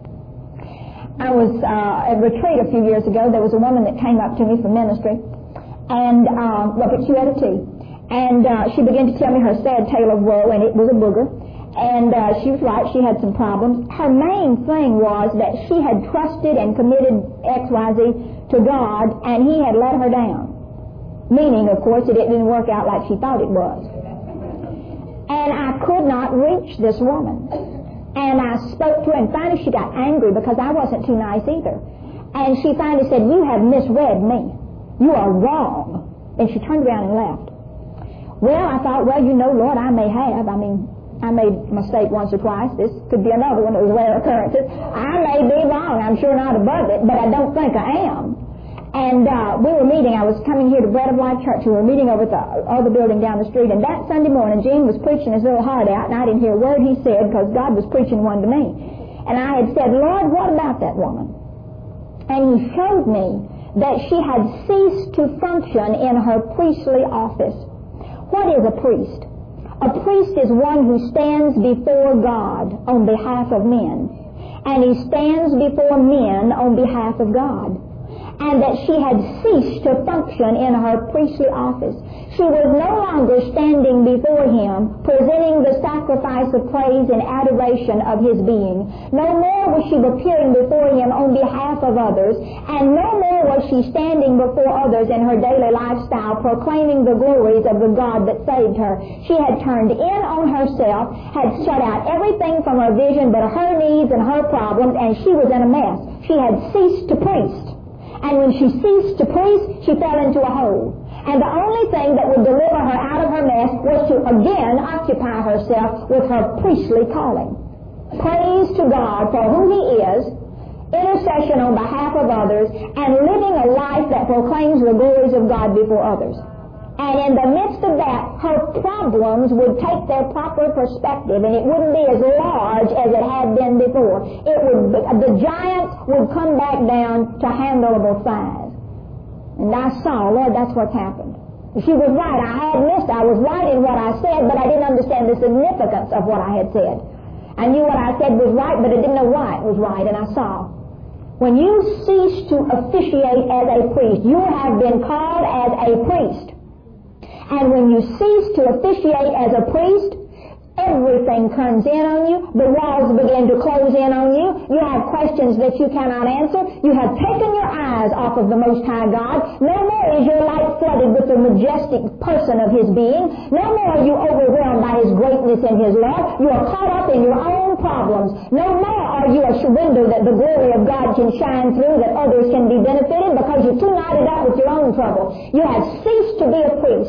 Speaker 1: I was uh, at a retreat a few years ago. There was a woman that came up to me for ministry, and uh, well, but she had a tea, and uh, she began to tell me her sad tale of woe, and it was a booger. And uh, she was right, she had some problems. Her main thing was that she had trusted and committed X Y Z to God, and He had let her down. Meaning, of course, that it didn't work out like she thought it was. And I could not reach this woman. And I spoke to her, and finally she got angry because I wasn't too nice either. And she finally said, you have misread me. You are wrong. And she turned around and left. Well, I thought, well, you know, Lord, I may have. I mean, I made a mistake once or twice. This could be another one of those rare occurrences. I may be wrong. I'm sure not above it, but I don't think I am. And uh, we were meeting. I was coming here to Bread of Life Church. We were meeting over at the other building down the street. And that Sunday morning, Gene was preaching his little heart out, and I didn't hear a word he said because God was preaching one to me. And I had said, Lord, what about that woman? And He showed me that she had ceased to function in her priestly office. What is a priest? A priest is one who stands before God on behalf of men. And he stands before men on behalf of God. And that she had ceased to function in her priestly office. She was no longer standing before Him, presenting the sacrifice of praise and adoration of His being. No more was she appearing before Him on behalf of others, and no more was she standing before others in her daily lifestyle, proclaiming the glories of the God that saved her. She had turned in on herself, had shut out everything from her vision but her needs and her problems, and she was in a mess. She had ceased to priest. And when she ceased to priest, she fell into a hole. And the only thing that would deliver her out of her mess was to again occupy herself with her priestly calling. Praise to God for who He is, intercession on behalf of others, and living a life that proclaims the glories of God before others. And in the midst of that, her problems would take their proper perspective, and it wouldn't be as large as it had been before. It would, the giants would come back down to handleable size. And I saw, Lord, that's what's happened. She was right. I had missed. I was right in what I said, but I didn't understand the significance of what I had said. I knew what I said was right, but I didn't know why it was right, and I saw. When you cease to officiate as a priest, you have been called as a priest. And when you cease to officiate as a priest, everything turns in on you. The walls begin to close in on you. You have questions that you cannot answer. You have taken your eyes off of the Most High God. No more is your life flooded with the majestic person of His being. No more are you overwhelmed by His greatness and His love. You are caught up in your own problems. No more are you a window that the glory of God can shine through, that others can be benefited, because you're too knotted up with your own trouble. You have ceased to be a priest.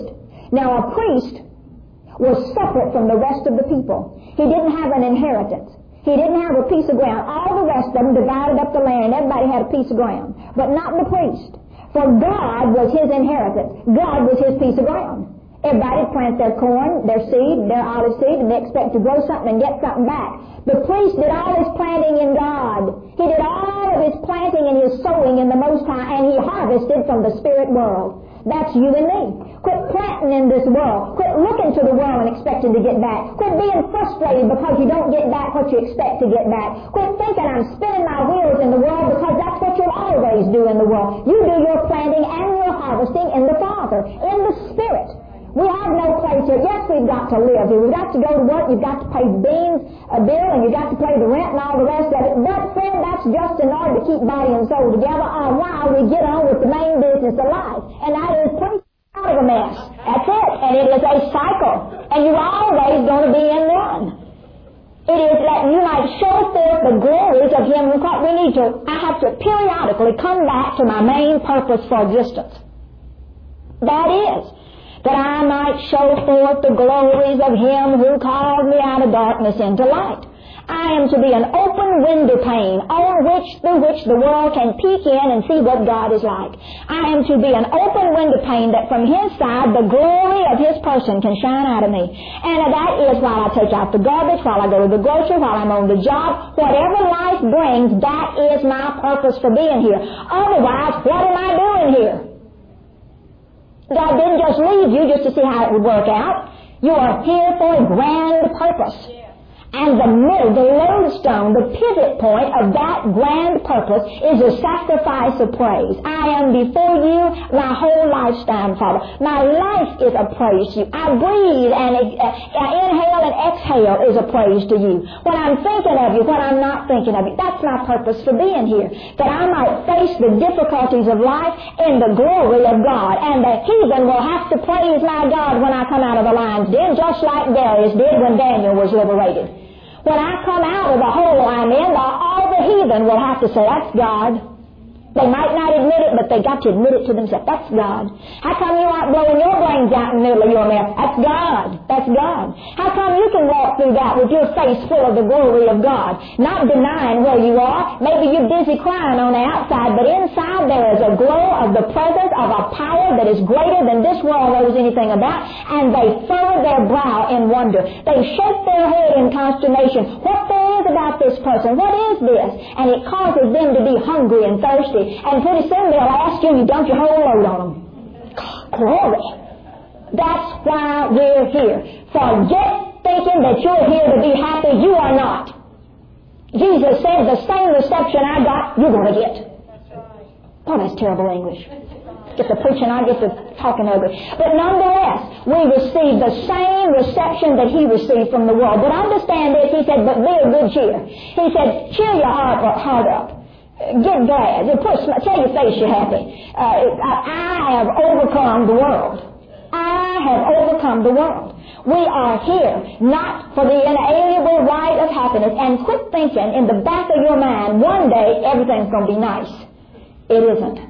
Speaker 1: Now, a priest was separate from the rest of the people. He didn't have an inheritance. He didn't have a piece of ground. All the rest of them divided up the land. Everybody had a piece of ground. But not the priest. For God was his inheritance. God was his piece of ground. Everybody plants their corn, their seed, their olive seed, and they expect to grow something and get something back. The priest did all his planting in God. He did all of his planting and his sowing in the Most High, and he harvested from the spirit world. That's you and me. Quit planting in this world. Quit looking to the world and expecting to get back. Quit being frustrated because you don't get back what you expect to get back. Quit thinking I'm spinning my wheels in the world, because that's what you'll always do in the world. You do your planting and your harvesting in the Father, in the Spirit. We have no place here. Yes, we've got to live here. We've got to go to work. You've got to pay beans, a bill, and you've got to pay the rent and all the rest of it. But, friend, that's just in order to keep body and soul together, or while we get on with the main business of life. And that is preaching out of a mess. That's it. And it is a cycle. And you're always going to be in one. It is that you might show forth the glories of Him who called. We need to, I have to periodically come back to my main purpose for existence. That is, that I might show forth the glories of Him who called me out of darkness into light. I am to be an open window pane on which, through which the world can peek in and see what God is like. I am to be an open window pane that from His side the glory of His person can shine out of me. And that is while I take out the garbage, while I go to the grocery, while I'm on the job. Whatever life brings, that is my purpose for being here. Otherwise, what am I doing here? God didn't just leave you just to see how it would work out. You are here for a grand purpose. And the middle, the lodestone, the pivot point of that grand purpose is a sacrifice of praise. I am before you my whole lifetime, Father. My life is a praise to you. I breathe and uh, inhale and exhale is a praise to you. When I'm thinking of you, when I'm not thinking of you, that's my purpose for being here. That I might face the difficulties of life in the glory of God. And the heathen will have to praise my God when I come out of the lion's den, just like Darius did when Daniel was liberated. When I come out of the hole I'm in, all the heathen will have to say, that's God. They might not admit it, but they got to admit it to themselves. That's God. How come you aren't blowing your brains out in the middle of your mess? That's God. That's God. How come you can walk through that with your face full of the glory of God, not denying where you are? Maybe you're busy crying on the outside, but inside there is a glow of the presence of a power that is greater than this world knows anything about, and they furrow their brow in wonder. They shake their head in consternation. What there is about this person? What is this? And it causes them to be hungry and thirsty. And pretty soon they'll ask you, and you dump your whole load on them. Glory. That's why we're here. Forget thinking that you're here to be happy. You are not. Jesus said the same reception I got, you're going to get. Oh, that's terrible English. Get the preaching, I get the talking ugly. But nonetheless, we receive the same reception that He received from the world. But understand this, He said, but be of good cheer. He said, cheer your heart, heart up. Get glad. Put, tell your face you're happy. Uh, I have overcome the world. I have overcome the world. We are here not for the inalienable right of happiness. And quit thinking in the back of your mind, one day everything's going to be nice. It isn't.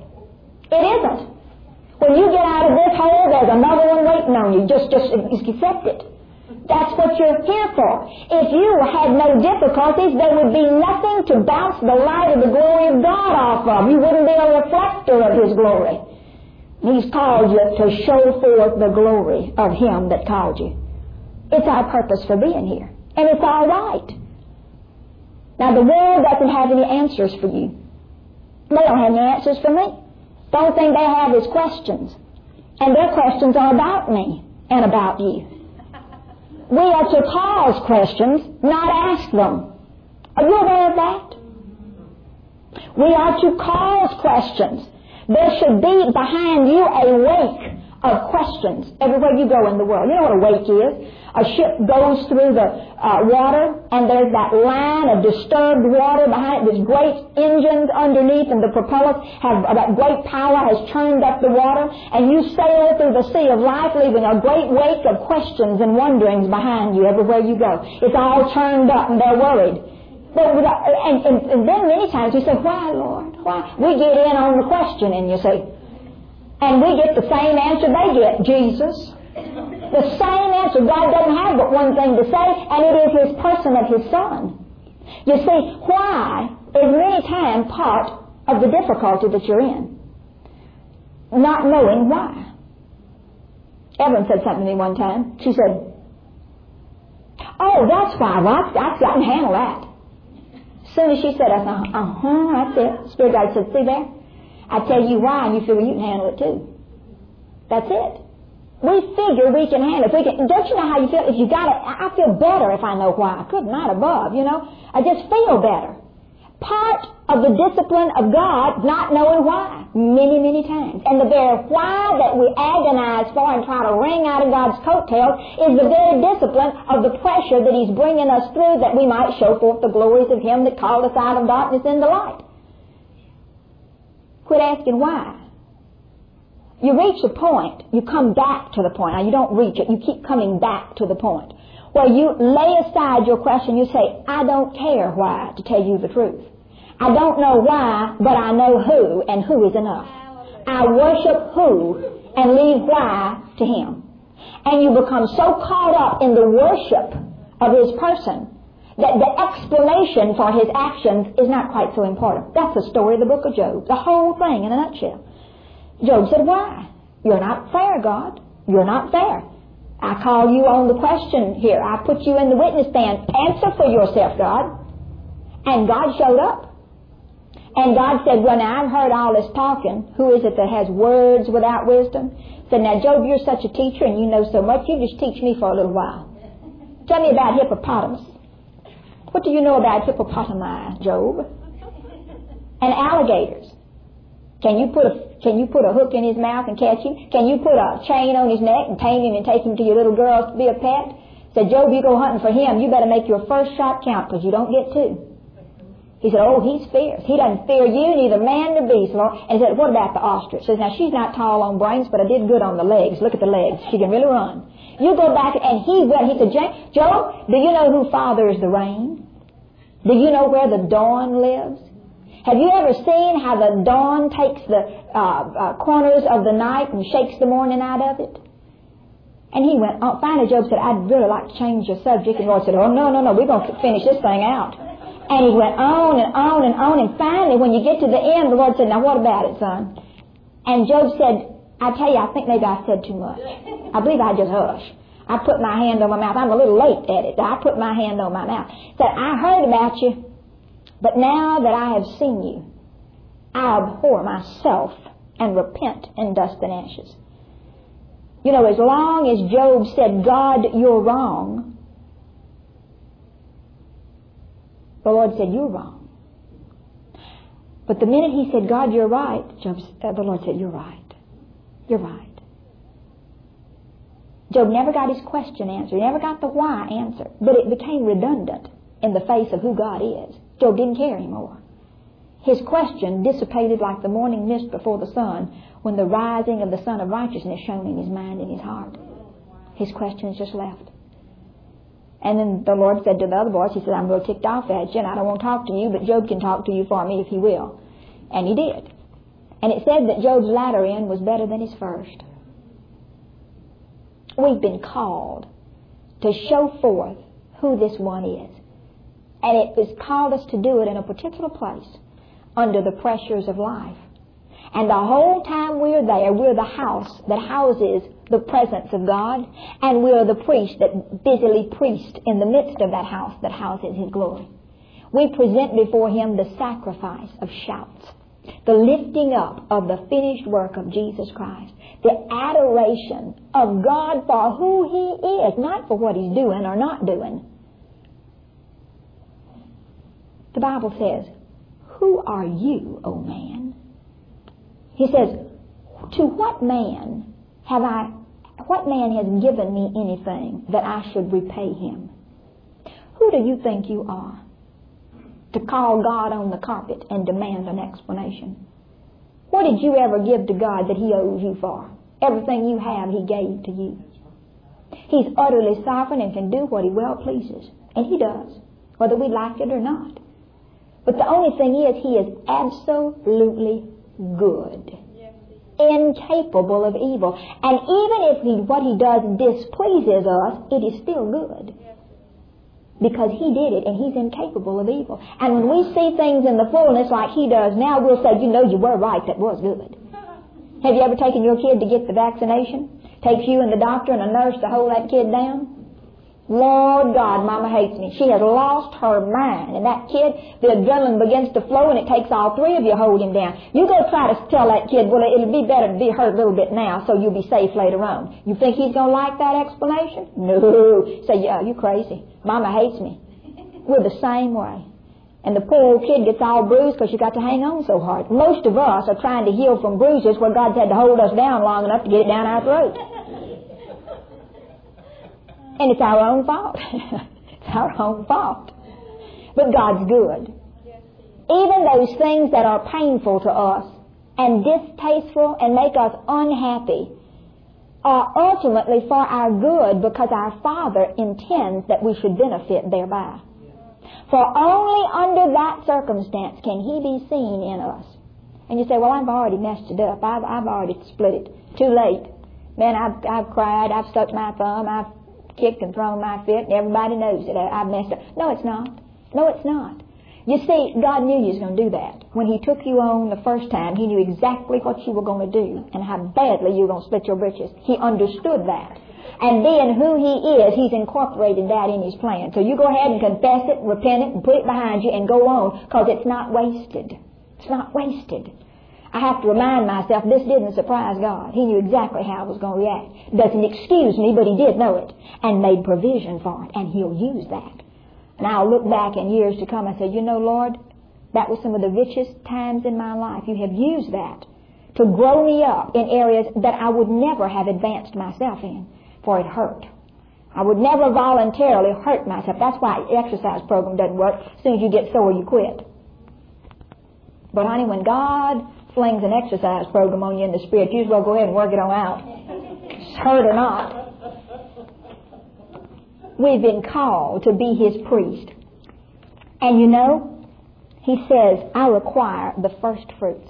Speaker 1: It isn't. When you get out of this hole, there's another one waiting on you. Just, just accept it. That's what you're here for. If you had no difficulties, there would be nothing to bounce the light of the glory of God off of. You wouldn't be a reflector of His glory. He's called you to show forth the glory of Him that called you. It's our purpose for being here. And it's all right. Now, the world doesn't have any answers for you. They don't have any answers for me. The only thing they have is questions. And their questions are about me and about you. We are to cause questions, not ask them. Are you aware of that? We are to cause questions. There should be behind you a wake of questions everywhere you go in the world. You know what a wake is? A ship goes through the uh, water, and there's that line of disturbed water behind it. There's great engines underneath, and the propellers have uh, that great power has churned up the water, and you sail through the sea of life, leaving a great wake of questions and wonderings behind you everywhere you go. It's all churned up, and they're worried. But, and, and, and then many times you say, why, Lord? Why? We get in on the questioning, you see. And we get the same answer they get, Jesus. The same answer. God doesn't have but one thing to say, and it is His person of His Son. You see, why is many times part of the difficulty that you're in. Not knowing why. Evelyn said something to me one time. She said, oh, that's why. Well, I, I, I can handle that. As soon as she said, I thought, uh-huh, that's it. Spirit guide said, see there? I tell you why, and you figure you can handle it too. That's it. We figure we can handle it. We can, don't you know how you feel? If you got it, I feel better if I know why. I could not above, you know. I just feel better. Part of the discipline of God, not knowing why, many, many times. And the very why that we agonize for and try to wring out of God's coattails is the very discipline of the pressure that He's bringing us through that we might show forth the glories of Him that called us out of darkness into light. Quit asking why. You reach a point, you come back to the point. Now, you don't reach it, you keep coming back to the point. Where you lay aside your question, you say, I don't care why, to tell you the truth. I don't know why, but I know who, and who is enough. I worship who, and leave why to Him. And you become so caught up in the worship of His person that the explanation for His actions is not quite so important. That's the story of the book of Job. The whole thing in a nutshell. Job said, why? You're not fair, God. You're not fair. I call you on the question here. I put you in the witness stand. Answer for yourself, God. And God showed up. And God said, well, now I've heard all this talking. Who is it that has words without wisdom? Said, now, Job, you're such a teacher and you know so much. You just teach me for a little while. Tell me about hippopotamus. What do you know about hippopotami, Job? And alligators. Can you put a can you put a hook in his mouth and catch him? Can you put a chain on his neck and tame him and take him to your little girls to be a pet? Said, Job, you go hunting for him. You better make your first shot count because you don't get two. He said, oh, he's fierce. He doesn't fear you, neither man nor beast, Lord. And he said, what about the ostrich? He says, now, she's not tall on brains, but I did good on the legs. Look at the legs. She can really run. You go back, and he went. He said, Job, do you know who fathers the rain? Do you know where the dawn lives? Have you ever seen how the dawn takes the uh, uh, corners of the night and shakes the morning out of it? And he went, oh, finally Job said, I'd really like to change the subject. And the Lord said, oh, no, no, no, we're going to finish this thing out. And he went on and on and on. And finally, when you get to the end, the Lord said, now what about it, son? And Job said, I tell you, I think maybe I said too much. I believe I just hushed. I put my hand on my mouth. I'm a little late at it. I put my hand on my mouth. Said, I heard about you. But now that I have seen you, I abhor myself and repent in dust and ashes. You know, as long as Job said, God, you're wrong, the Lord said, you're wrong. But the minute he said, God, you're right, Job, uh, the Lord said, you're right. You're right. Job never got his question answered. He never got the why answered. But it became redundant in the face of who God is. Job didn't care anymore. His question dissipated like the morning mist before the sun when the rising of the sun of righteousness shone in his mind and his heart. His questions just left. And then the Lord said to the other boys, he said, I'm real ticked off at you and I don't want to talk to you, but Job can talk to you for me if he will. And he did. And it said that Job's latter end was better than his first. We've been called to show forth who this one is. And it has called us to do it in a particular place under the pressures of life. And the whole time we're there, we're the house that houses the presence of God, and we're the priest that busily preached in the midst of that house that houses His glory. We present before Him the sacrifice of shouts, the lifting up of the finished work of Jesus Christ, the adoration of God for who He is, not for what He's doing or not doing. The Bible says, who are you, O man? He says, to what man have I, what man has given me anything that I should repay him? Who do you think you are to call God on the carpet and demand an explanation? What did you ever give to God that He owes you for? Everything you have, He gave to you. He's utterly sovereign and can do what He well pleases. And He does, whether we like it or not. But the only thing is, He is absolutely good. incapable of evil. And even if he, what he does displeases us, it is still good. Because he did it, and he's incapable of evil. And when we see things in the fullness like he does now, we'll say, you know, you were right, that was good. Have you ever taken your kid to get the vaccination? Takes you and the doctor and a nurse to hold that kid down? Lord God, Mama hates me. She has lost her mind. And that kid, the adrenaline begins to flow, and it takes all three of you to hold him down. You go try to tell that kid, well, it'll be better to be hurt a little bit now so you'll be safe later on. You think he's going to like that explanation? No. Say, yeah, you crazy. Mama hates me. We're the same way. And the poor old kid gets all bruised because you got to hang on so hard. Most of us are trying to heal from bruises where God's had to hold us down long enough to get it down our throat. And it's our own fault. It's our own fault. But God's good. Even those things that are painful to us and distasteful and make us unhappy are ultimately for our good, because our Father intends that we should benefit thereby. For only under that circumstance can He be seen in us. And you say, well, I've already messed it up. I've, I've already split it. Too late. Man, I've, I've cried. I've stuck my thumb. I've kicked and thrown my fit, and everybody knows it. I've messed up. No, it's not. No, it's not. You see, God knew you was going to do that. When He took you on the first time, He knew exactly what you were going to do and how badly you were going to split your britches. He understood that. And being who He is, He's incorporated that in His plan. So you go ahead and confess it, repent it, and put it behind you and go on, because it's not wasted. It's not wasted. I have to remind myself, this didn't surprise God. He knew exactly how I was going to react. Doesn't excuse me, but He did know it and made provision for it, and He'll use that. And I'll look back in years to come and say, you know, Lord, that was some of the richest times in my life. You have used that to grow me up in areas that I would never have advanced myself in, for it hurt. I would never voluntarily hurt myself. That's why the exercise program doesn't work. As soon as you get sore, you quit. But honey, when God flings an exercise program on you in the Spirit, you as well go ahead and work it on out. Hurt or not. We've been called to be His priest. And you know, He says, I require the first fruits.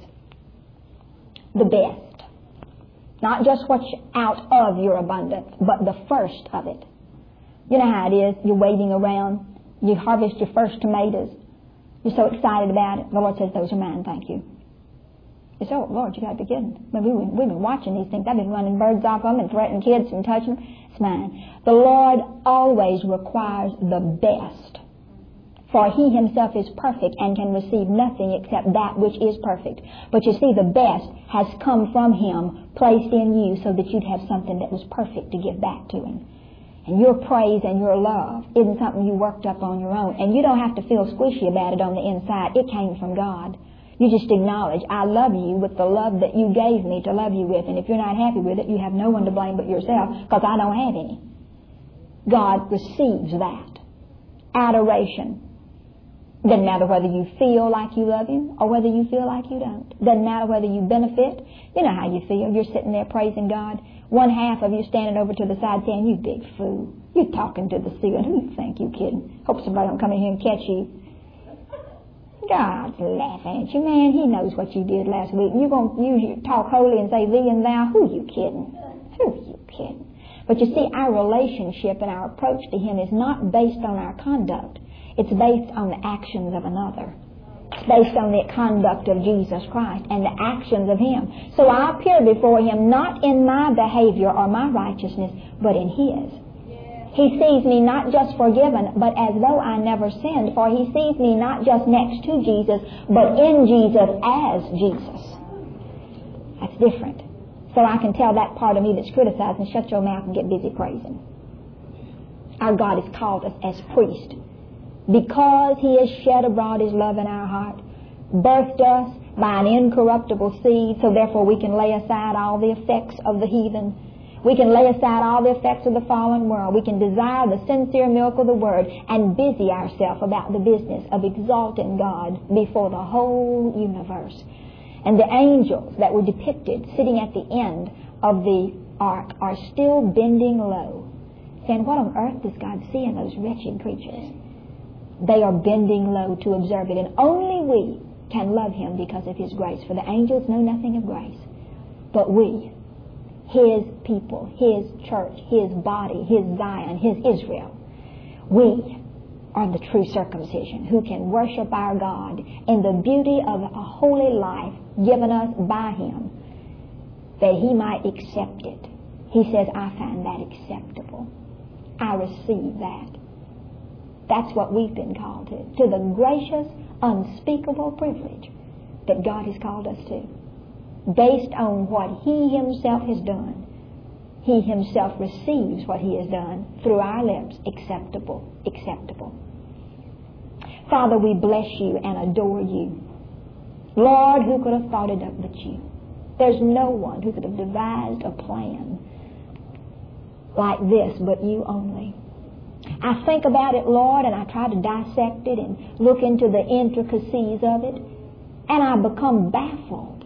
Speaker 1: The best. Not just what's out of your abundance, but the first of it. You know how it is. You're waiting around. You harvest your first tomatoes. You're so excited about it. The Lord says, those are mine, thank you. You say, oh, Lord, you got to be kidding. I mean, we, we've been watching these things. I've been running birds off them and threatening kids and touching them. It's mine. The Lord always requires the best. For He Himself is perfect and can receive nothing except that which is perfect. But you see, the best has come from Him, placed in you, so that you'd have something that was perfect to give back to Him. And your praise and your love isn't something you worked up on your own. And you don't have to feel squishy about it on the inside. It came from God. You just acknowledge, I love you with the love that you gave me to love you with. And if you're not happy with it, you have no one to blame but yourself, because I don't have any. God receives that. Adoration. Doesn't matter whether you feel like you love Him or whether you feel like you don't. Doesn't matter whether you benefit. You know how you feel. You're sitting there praising God. One half of you standing over to the side saying, you big fool. You're talking to the ceiling. Who you think you kidding? Hope somebody don't come in here and catch you. God's laughing at you, man. He knows what you did last week. You're going to use your talk holy and say thee and thou. Who you kidding? Who you kidding? But you see, our relationship and our approach to Him is not based on our conduct. It's based on the actions of another. It's based on the conduct of Jesus Christ and the actions of Him. So I appear before Him not in my behavior or my righteousness, but in His. He sees me not just forgiven, but as though I never sinned. For He sees me not just next to Jesus, but in Jesus as Jesus. That's different. So I can tell that part of me that's criticizing, shut your mouth and get busy praising. Our God has called us as priests. Because He has shed abroad His love in our heart, birthed us by an incorruptible seed, so therefore we can lay aside all the effects of the heathen. We can lay aside all the effects of the fallen world. We can desire the sincere milk of the Word and busy ourselves about the business of exalting God before the whole universe. And the angels that were depicted sitting at the end of the ark are still bending low, saying, what on earth does God see in those wretched creatures? They are bending low to observe it, and only we can love Him because of His grace, for the angels know nothing of grace. But we, His people, His church, His body, His Zion, His Israel, we are the true circumcision who can worship our God in the beauty of a holy life given us by Him, that He might accept it. He says, I find that acceptable. I receive that. That's what we've been called to, to the gracious, unspeakable privilege that God has called us to, based on what He Himself has done. He Himself receives what He has done through our lips. Acceptable, acceptable. Father, we bless You and adore You. Lord, who could have thought it up but You? There's no one who could have devised a plan like this but You only. I think about it, Lord, and I try to dissect it and look into the intricacies of it, and I become baffled.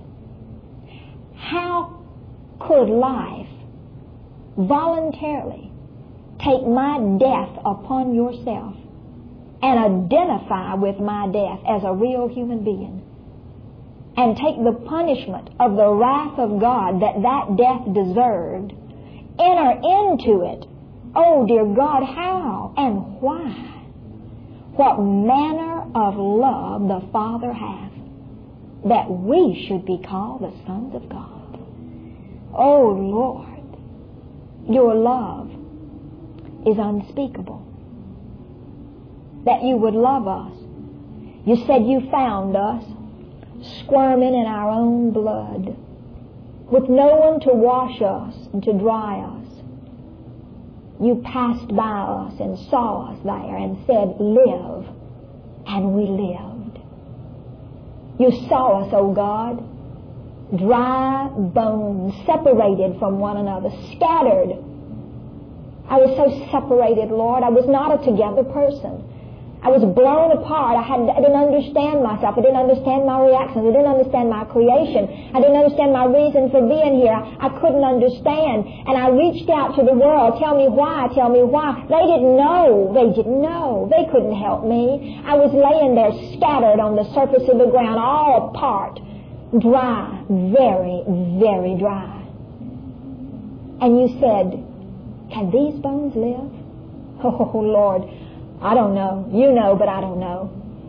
Speaker 1: How could life voluntarily take my death upon Yourself and identify with my death as a real human being, and take the punishment of the wrath of God that that death deserved, enter into it? Oh, dear God, how and why? What manner of love the Father hath, that we should be called the sons of God. Oh, Lord, Your love is unspeakable. That You would love us. You said You found us squirming in our own blood, with no one to wash us and to dry us. You passed by us and saw us there and said, live, and we lived. You saw us, oh God, dry bones, separated from one another, scattered. I was so separated, Lord. I was not a together person. I was blown apart. I, had, I didn't understand myself. I didn't understand my reactions. I didn't understand my creation. I didn't understand my reason for being here. I, I couldn't understand. And I reached out to the world. Tell me why. Tell me why. They didn't know. They didn't know. They couldn't help me. I was laying there scattered on the surface of the ground, all apart, dry, very, very dry. And You said, can these bones live? Oh, Lord, I don't know. You know, but I don't know.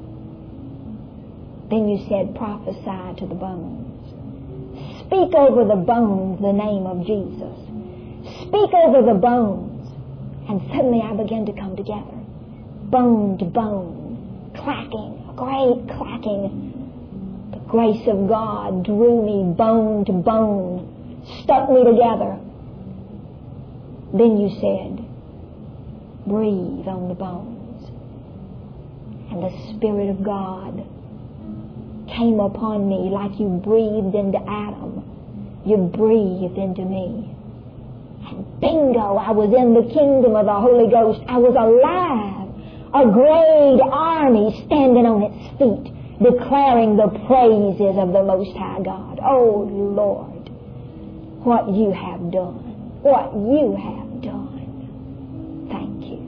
Speaker 1: Then You said, prophesy to the bones. Speak over the bones the name of Jesus. Speak over the bones. And suddenly I began to come together. Bone to bone. Clacking. A great clacking. The grace of God drew me bone to bone. Stuck me together. Then You said, breathe on the bones. And the Spirit of God came upon me like You breathed into Adam. You breathed into me. And bingo, I was in the kingdom of the Holy Ghost. I was alive. A great army standing on its feet, declaring the praises of the Most High God. Oh, Lord, what You have done. What You have done. Thank You.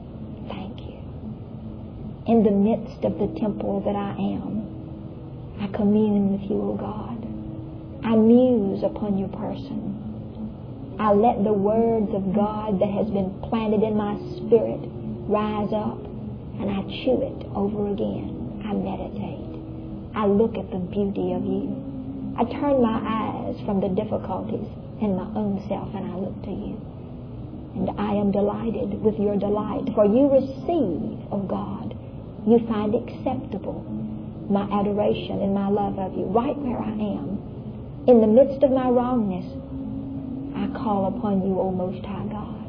Speaker 1: In the midst of the temple that I am, I commune with You, O God. I muse upon Your person. I let the words of God that has been planted in my spirit rise up, and I chew it over again. I meditate. I look at the beauty of You. I turn my eyes from the difficulties in my own self, and I look to You. And I am delighted with Your delight, for You receive, O God, You find acceptable my adoration and my love of You right where I am. In the midst of my wrongness, I call upon You, O Most High God.